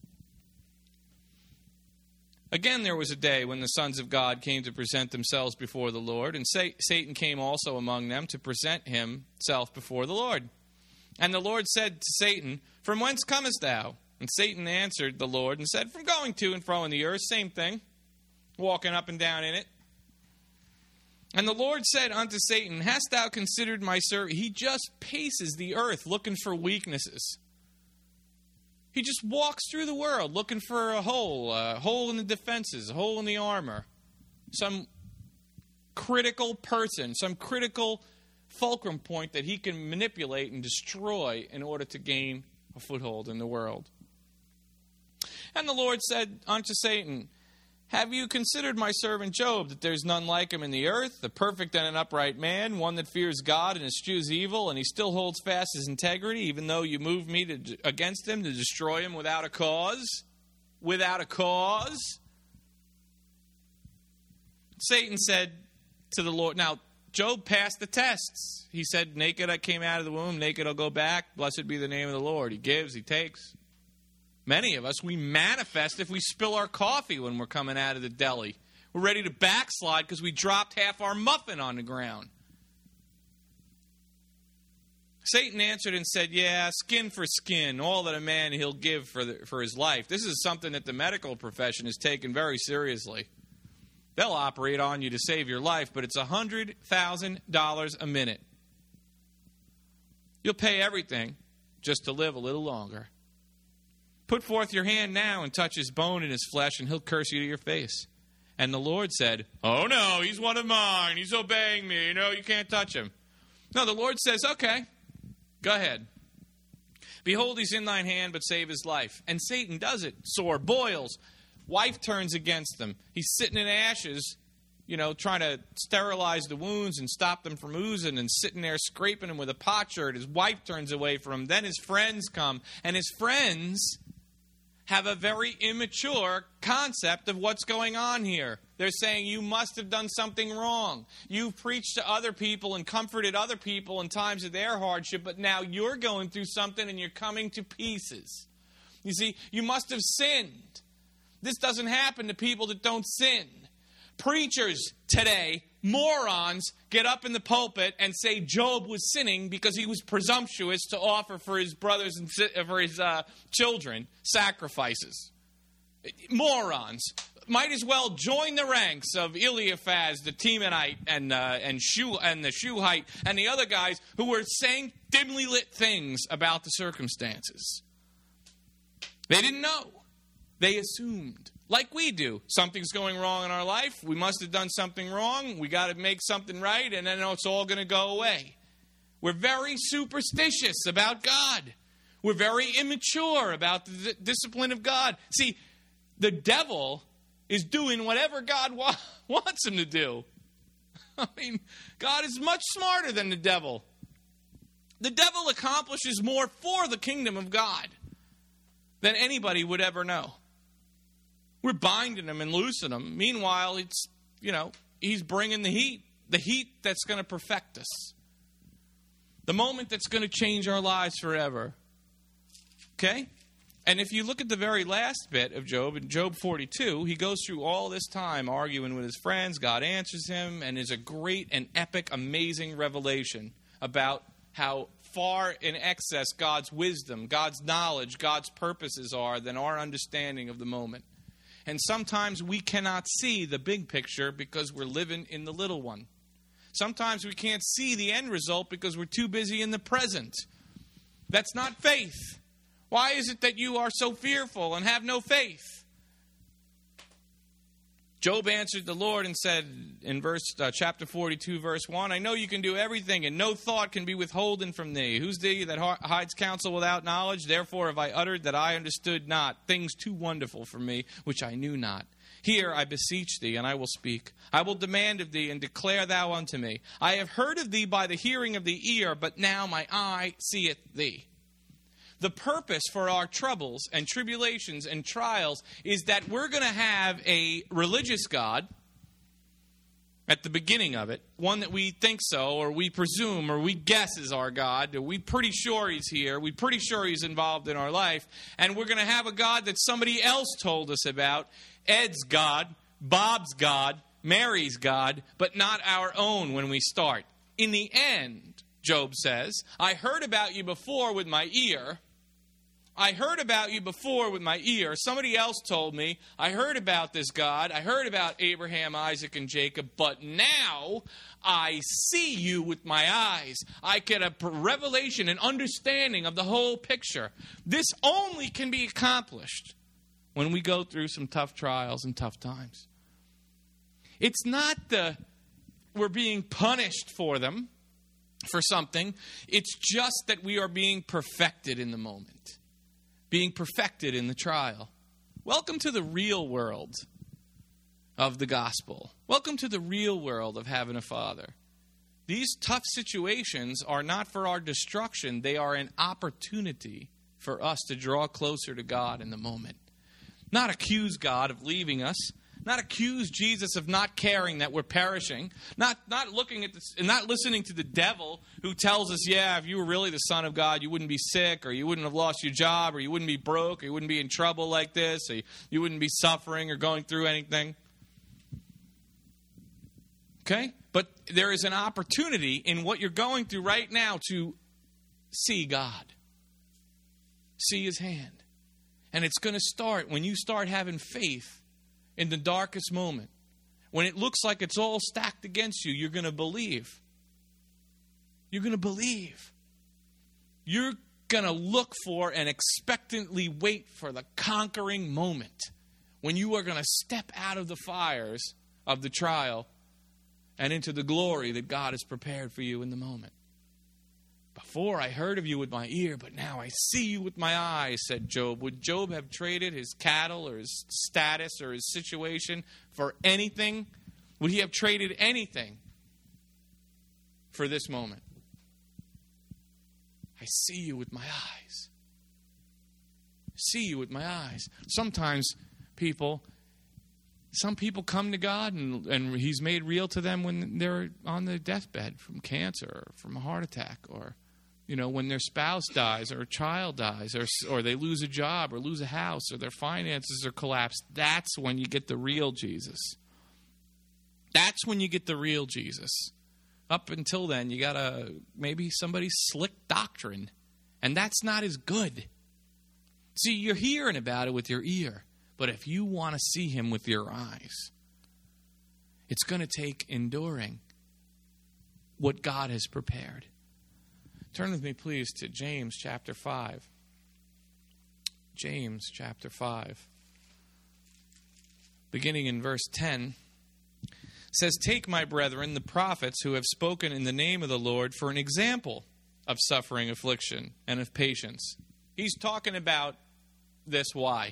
"Again, there was a day when the sons of God came to present themselves before the Lord, and Satan came also among them to present himself before the Lord. And the Lord said to Satan, From whence comest thou? And Satan answered the Lord and said, From going to and fro in the earth," same thing, walking up and down in it. "And the Lord said unto Satan, Hast thou considered my servant?" He just paces the earth looking for weaknesses. He just walks through the world looking for a hole, a hole in the defenses, a hole in the armor, some critical person, some critical fulcrum point that he can manipulate and destroy in order to gain a foothold in the world. "And the Lord said unto Satan, Have you considered my servant Job, that there's none like him in the earth, the perfect and an upright man, one that fears God and eschews evil, and he still holds fast his integrity, even though you moved me to, against him to destroy him without a cause?" Without a cause. Satan said to the Lord, now, Job passed the tests. He said, "Naked I came out of the womb, naked I'll go back. Blessed be the name of the Lord." He gives, he takes. Many of us, we manifest if we spill our coffee when we're coming out of the deli. We're ready to backslide because we dropped half our muffin on the ground. Satan answered and said, "Yeah, skin for skin, all that a man he'll give for the, for his life." This is something that the medical profession has taken very seriously. They'll operate on you to save your life, but it's one hundred thousand dollars a minute. You'll pay everything just to live a little longer. "Put forth your hand now and touch his bone and his flesh, and he'll curse you to your face." And the Lord said, "Oh, no, he's one of mine. He's obeying me. No, you can't touch him." No, the Lord says, "Okay, go ahead. Behold, he's in thine hand, but save his life." And Satan does it. Sore boils. Wife turns against him. He's sitting in ashes, you know, trying to sterilize the wounds and stop them from oozing and sitting there scraping them with a potsherd. His wife turns away from him. Then his friends come, and his friends have a very immature concept of what's going on here. They're saying, you must have done something wrong. You've preached to other people and comforted other people in times of their hardship, but now you're going through something and you're coming to pieces. You see, you must have sinned. This doesn't happen to people that don't sin. Preachers today, morons, get up in the pulpit and say Job was sinning because he was presumptuous to offer for his brothers and for his uh, children sacrifices. Morons. Might as well join the ranks of Eliphaz, the Temanite, and uh, and Shu and the Shuhite, and the other guys who were saying dimly lit things about the circumstances. They didn't know. They assumed. Like we do. Something's going wrong in our life. We must have done something wrong. We got to make something right, and then it's all going to go away. We're very superstitious about God. We're very immature about the d- discipline of God. See, the devil is doing whatever God wa- wants him to do. I mean, God is much smarter than the devil. The devil accomplishes more for the kingdom of God than anybody would ever know. We're binding him and loosing him. Meanwhile, it's, you know, he's bringing the heat. The heat that's going to perfect us. The moment that's going to change our lives forever. Okay? And if you look at the very last bit of Job, in Job forty-two, he goes through all this time arguing with his friends. God answers him, and is a great and epic, amazing revelation about how far in excess God's wisdom, God's knowledge, God's purposes are than our understanding of the moment. And sometimes we cannot see the big picture because we're living in the little one. Sometimes we can't see the end result because we're too busy in the present. That's not faith. Why is it that you are so fearful and have no faith? Job answered the Lord and said in verse uh, chapter forty-two, verse one, I know you can do everything, and no thought can be withholden from thee. Who's thee that hides counsel without knowledge? Therefore have I uttered that I understood not, things too wonderful for me, which I knew not. Here I beseech thee, and I will speak. I will demand of thee, and declare thou unto me. I have heard of thee by the hearing of the ear, but now my eye seeth thee. The purpose for our troubles and tribulations and trials is that we're going to have a religious God at the beginning of it, one that we think so, or we presume, or we guess is our God, or we're pretty sure he's here, we're pretty sure he's involved in our life, and we're going to have a God that somebody else told us about, Ed's God, Bob's God, Mary's God, but not our own when we start. In the end, Job says, I heard about you before with my ear. I heard about you before with my ear. Somebody else told me. I heard about this God. I heard about Abraham, Isaac, and Jacob. But now I see you with my eyes. I get a revelation and understanding of the whole picture. This only can be accomplished when we go through some tough trials and tough times. It's not the we're being punished for them, for something. It's just that we are being perfected in the moment. Being perfected in the trial. Welcome to the real world of the gospel. Welcome to the real world of having a father. These tough situations are not for our destruction. They are an opportunity for us to draw closer to God in the moment. Not accuse God of leaving us. Not accuse Jesus of not caring that we're perishing. Not not looking at this and not listening to the devil who tells us, yeah, if you were really the Son of God, you wouldn't be sick, or you wouldn't have lost your job, or you wouldn't be broke, or you wouldn't be in trouble like this, or you wouldn't be suffering or going through anything. Okay? But there is an opportunity in what you're going through right now to see God. See his hand. And it's going to start when you start having faith. In the darkest moment, when it looks like it's all stacked against you, you're going to believe. You're going to believe. You're going to look for and expectantly wait for the conquering moment when you are going to step out of the fires of the trial and into the glory that God has prepared for you in the moment. Before I heard of you with my ear, but now I see you with my eyes, said Job. Would Job have traded his cattle or his status or his situation for anything Would he have traded anything for this moment? I see you with my eyes. I see you with my eyes. Sometimes people, some people come to God and, and he's made real to them when they're on their deathbed from cancer or from a heart attack, or, you know, when their spouse dies or a child dies, or, or they lose a job or lose a house or their finances are collapsed. That's when you get the real Jesus. That's when you get the real Jesus. Up until then, you got a maybe somebody's slick doctrine, and that's not as good. See, you're hearing about it with your ear, but if you want to see him with your eyes, it's going to take enduring what God has prepared. Turn with me, please, to James chapter five. James chapter five. Beginning in verse ten. Says, "Take, my brethren, the prophets who have spoken in the name of the Lord for an example of suffering, affliction, and of patience." He's talking about this. Why?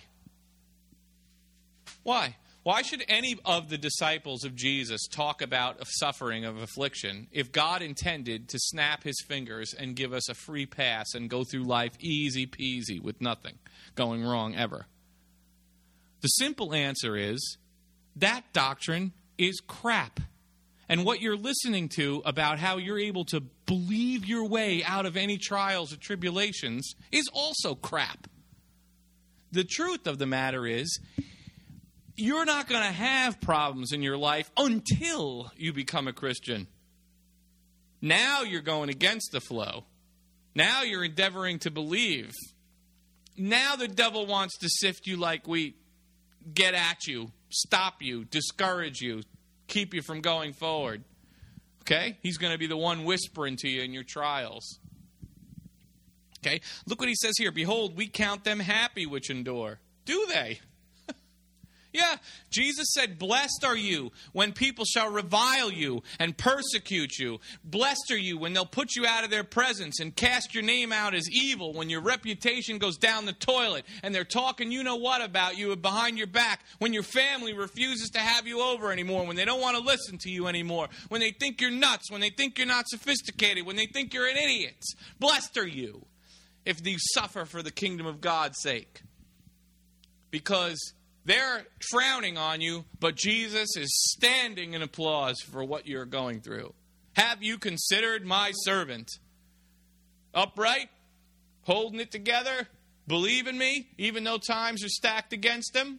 Why? Why should any of the disciples of Jesus talk about of suffering, of affliction, if God intended to snap his fingers and give us a free pass and go through life easy peasy with nothing going wrong ever? The simple answer is that doctrine is crap. And what you're listening to about how you're able to believe your way out of any trials or tribulations is also crap. The truth of the matter is, you're not going to have problems in your life until you become a Christian. Now you're going against the flow. Now you're endeavoring to believe. Now the devil wants to sift you like wheat, get at you, stop you, discourage you, keep you from going forward. Okay? He's going to be the one whispering to you in your trials. Okay? Look what he says here. "Behold, we count them happy which endure." Do they? Yeah, Jesus said, "Blessed are you when people shall revile you and persecute you. Blessed are you when they'll put you out of their presence and cast your name out as evil, when your reputation goes down the toilet and they're talking you know what about you behind your back, when your family refuses to have you over anymore, when they don't want to listen to you anymore, when they think you're nuts, when they think you're not sophisticated, when they think you're an idiot. Blessed are you if you suffer for the kingdom of God's sake." Because they're frowning on you, but Jesus is standing in applause for what you're going through. "Have you considered my servant? Upright, holding it together, believe in me, even though times are stacked against him."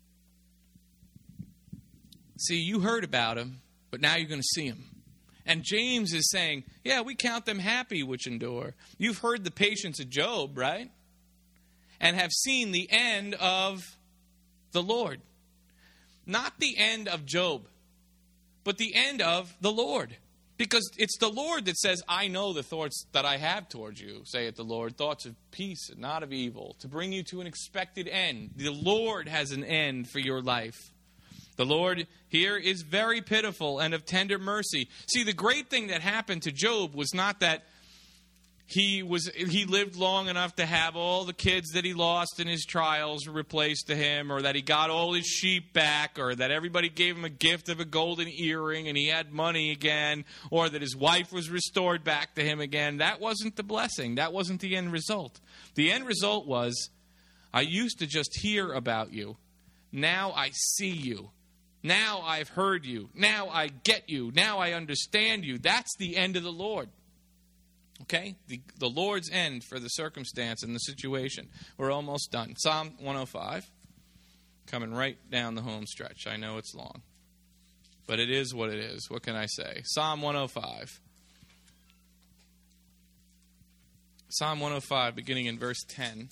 See, you heard about him, but now you're going to see him. And James is saying, yeah, we count them happy which endure. You've heard the patience of Job, right? And have seen the end of the Lord. Not the end of Job, but the end of the Lord. Because it's the Lord that says, "I know the thoughts that I have towards you, saith the Lord, thoughts of peace and not of evil, to bring you to an expected end." The Lord has an end for your life. The Lord here is very pitiful and of tender mercy. See, the great thing that happened to Job was not that He was he lived long enough to have all the kids that he lost in his trials replaced to him, or that he got all his sheep back, or that everybody gave him a gift of a golden earring and he had money again, or that his wife was restored back to him again. That wasn't the blessing. That wasn't the end result. The end result was, I used to just hear about you. Now I see you. Now I've heard you. Now I get you. Now I understand you. That's the end of the Lord. Okay? The, the Lord's end for the circumstance and the situation. We're almost done. Psalm one oh five. Coming right down the home stretch. I know it's long. But it is what it is. What can I say? Psalm one oh five. Psalm one oh five, beginning in verse ten.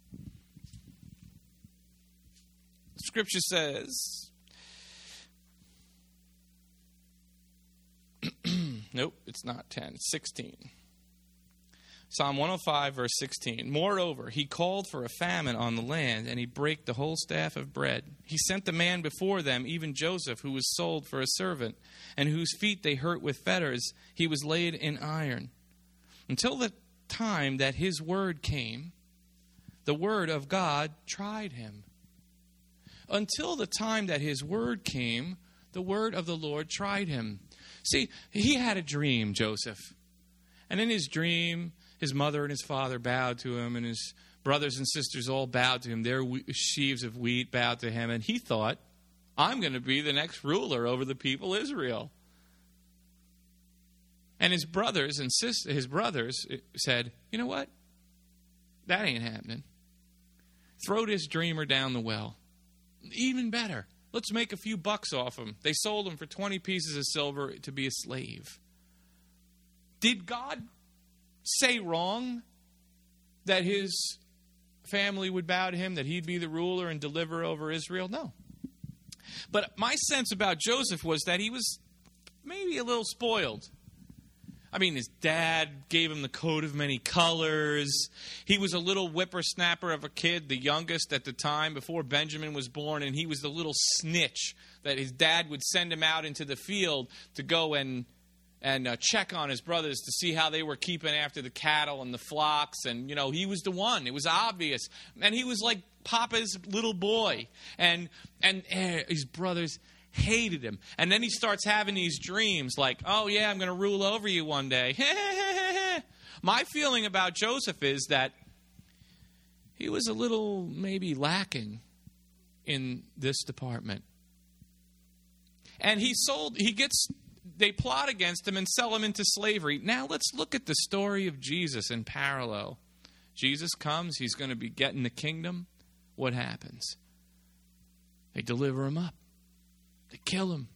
Scripture says... nope, it's not ten. sixteen. Psalm one oh five, verse sixteen. Moreover, he called for a famine on the land, and he brake the whole staff of bread. He sent the man before them, even Joseph, who was sold for a servant, and whose feet they hurt with fetters. He was laid in iron. Until the time that his word came, the word of God tried him. Until the time that his word came, the word of the Lord tried him. See, he had a dream, Joseph. And in his dream, his mother and his father bowed to him, and his brothers and sisters all bowed to him. Their sheaves of wheat bowed to him. And he thought, I'm going to be the next ruler over the people Israel. And his brothers and sis- his brothers said, you know what? That ain't happening. Throw this dreamer down the well. Even better, let's make a few bucks off him. They sold him for twenty pieces of silver to be a slave. Did God say wrong that his family would bow to him, that he'd be the ruler and deliver over Israel? No. But my sense about Joseph was that he was maybe a little spoiled. I mean, his dad gave him the coat of many colors. He was a little whippersnapper of a kid, the youngest at the time, before Benjamin was born, and he was the little snitch that his dad would send him out into the field to go and and uh, check on his brothers to see how they were keeping after the cattle and the flocks. And, you know, he was the one. It was obvious. And he was like Papa's little boy. And, and uh, his brothers hated him. And then he starts having these dreams like, oh, yeah, I'm going to rule over you one day. My feeling about Joseph is that he was a little maybe lacking in this department. And he sold, he gets, they plot against him and sell him into slavery. Now let's look at the story of Jesus in parallel. Jesus comes, he's going to be getting the kingdom. What happens? They deliver him up. They kill him.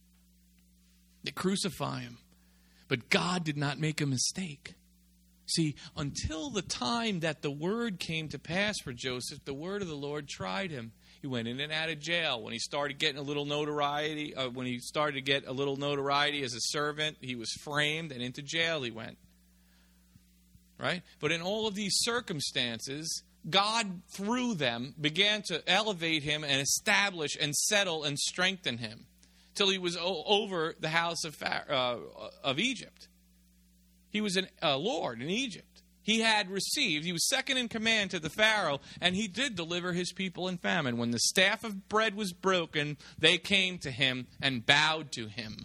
They crucify him. But God did not make a mistake. See, until the time that the word came to pass for Joseph, the word of the Lord tried him. He went in and out of jail. When he started getting a little notoriety, uh, when he started to get a little notoriety as a servant, he was framed and into jail he went. Right? But in all of these circumstances, God, through them, began to elevate him and establish and settle and strengthen him till he was o- over the house of uh, of Egypt. He was a uh, lord in Egypt. He had received, he was second in command to the Pharaoh, and he did deliver his people in famine. When the staff of bread was broken, they came to him and bowed to him.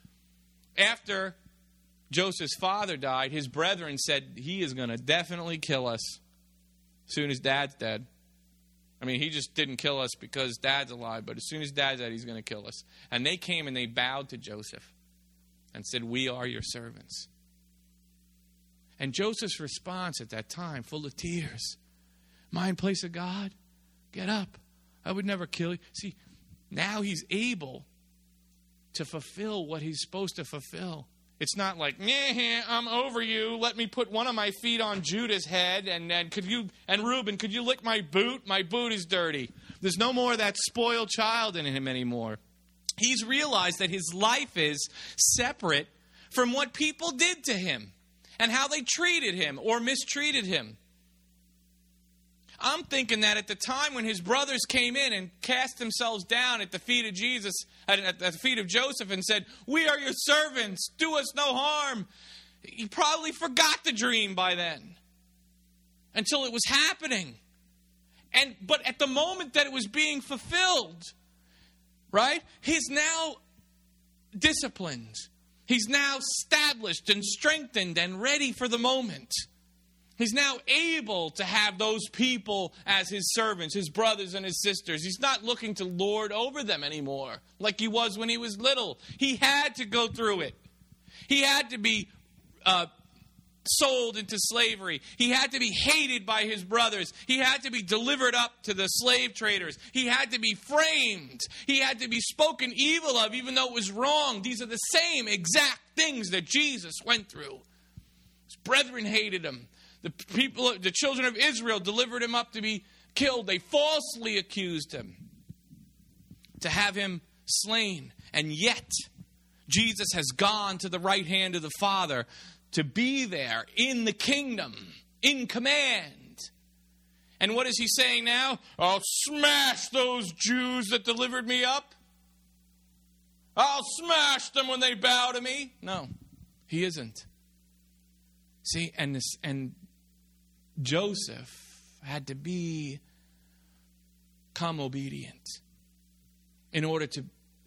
After Joseph's father died, his brethren said, he is going to definitely kill us as soon as Dad's dead. I mean, he just didn't kill us because Dad's alive, but as soon as Dad's dead, he's going to kill us. And they came and they bowed to Joseph and said, we are your servants. And Joseph's response at that time, full of tears, "My in place of God, get up. I would never kill you." See, now he's able to fulfill what he's supposed to fulfill. It's not like, "Meh, I'm over you. Let me put one of my feet on Judah's head, and, and could you and Reuben, could you lick my boot? My boot is dirty." There's no more of that spoiled child in him anymore. He's realized that his life is separate from what people did to him and how they treated him or mistreated him. I'm thinking that at the time when his brothers came in and cast themselves down at the feet of Jesus, at the feet of Joseph and said, "We are your servants, do us no harm," he probably forgot the dream by then until it was happening. And but at the moment that it was being fulfilled, right, he's now disciplined. He's now established and strengthened and ready for the moment. He's now able to have those people as his servants, his brothers and his sisters. He's not looking to lord over them anymore like he was when he was little. He had to go through it. He had to be uh, sold into slavery. He had to be hated by his brothers. He had to be delivered up to the slave traders. He had to be framed. He had to be spoken evil of even though it was wrong. These are the same exact things that Jesus went through. His brethren hated him. The people, the children of Israel delivered him up to be killed. They falsely accused him to have him slain. And yet, Jesus has gone to the right hand of the Father to be there in the kingdom, in command. And what is he saying now? "I'll smash those Jews that delivered me up. I'll smash them when they bow to me." No, he isn't. See, and this, and Joseph had to be, become obedient in order to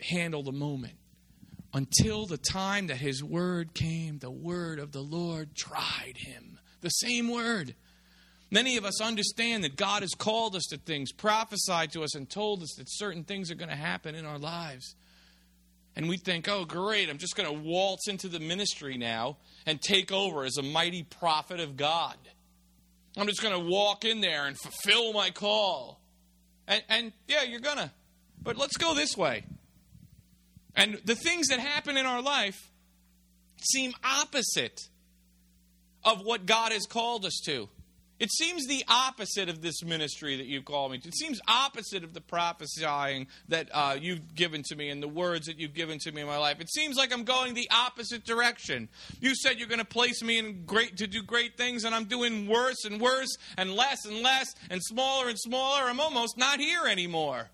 handle the moment. Until the time that his word came, the word of the Lord tried him. The same word. Many of us understand that God has called us to things, prophesied to us, and told us that certain things are going to happen in our lives. And we think, oh, great, I'm just going to waltz into the ministry now and take over as a mighty prophet of God. I'm just going to walk in there and fulfill my call. And, and yeah, you're going to. But let's go this way. And the things that happen in our life seem opposite of what God has called us to. It seems the opposite of this ministry that you've called me to. It seems opposite of the prophesying that uh, you've given to me and the words that you've given to me in my life. It seems like I'm going the opposite direction. You said you're going to place me in great to do great things, and I'm doing worse and worse and less and less and smaller and smaller. I'm almost not here anymore.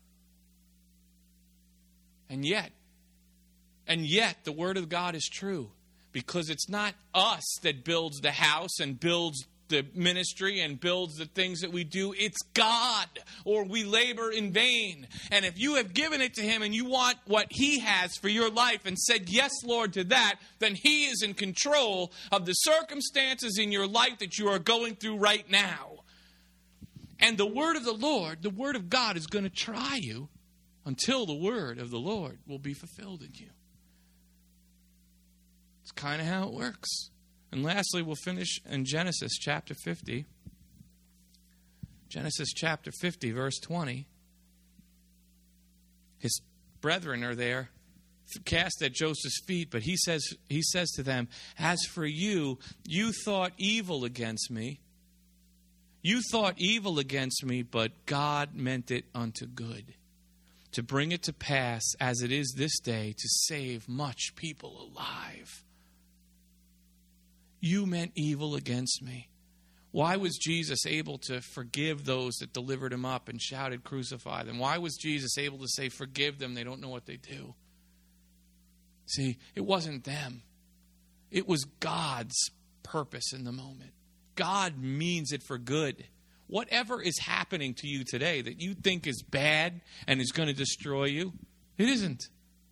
And yet, and yet the word of God is true, because it's not us that builds the house and builds the ministry and builds the things that we do. It's God, or we labor in vain. And if you have given it to him and you want what he has for your life and said, yes, Lord, to that, then he is in control of the circumstances in your life that you are going through right now. And the word of the Lord, the word of God, is going to try you until the word of the Lord will be fulfilled in you. It's kind of how it works. And lastly, we'll finish in Genesis chapter fifty. Genesis chapter fifty, verse twenty. His brethren are there, cast at Joseph's feet, but he says, he says to them, as for you, you thought evil against me. You thought evil against me, but God meant it unto good, to bring it to pass as it is this day, to save much people alive. You meant evil against me. Why was Jesus able to forgive those that delivered him up and shouted, crucify them? Why was Jesus able to say, forgive them, they don't know what they do? See, it wasn't them. It was God's purpose in the moment. God means it for good. Whatever is happening to you today that you think is bad and is going to destroy you, it isn't.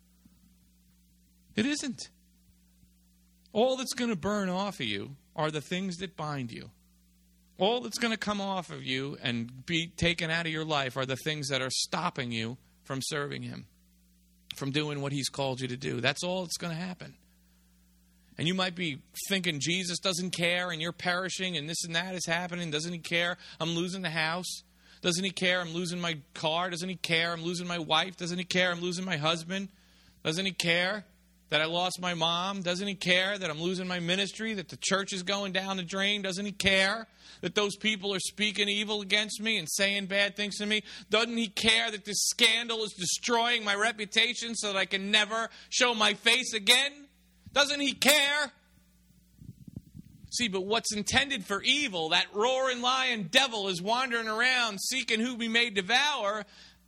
It isn't. All that's going to burn off of you are the things that bind you. All that's going to come off of you and be taken out of your life are the things that are stopping you from serving him, from doing what he's called you to do. That's all that's going to happen. And you might be thinking Jesus doesn't care and you're perishing and this and that is happening. Doesn't he care? I'm losing the house. Doesn't he care? I'm losing my car. Doesn't he care? I'm losing my wife. Doesn't he care? I'm losing my husband. Doesn't he care that I lost my mom? Doesn't he care that I'm losing my ministry, that the church is going down the drain? Doesn't he care that those people are speaking evil against me and saying bad things to me? Doesn't he care that this scandal is destroying my reputation so that I can never show my face again? Doesn't he care? See, but what's intended for evil, that roaring lion devil is wandering around seeking who we may devour.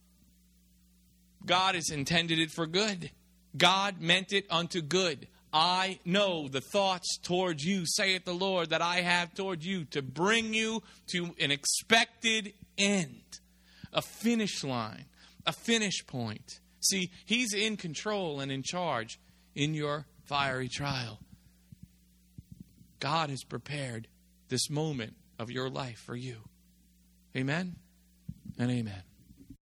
God has intended it for good. God meant it unto good. I know the thoughts towards you, saith the Lord, that I have toward you, to bring you to an expected end, a finish line, a finish point. See, he's in control and in charge in your fiery trial. God has prepared this moment of your life for you. Amen and amen.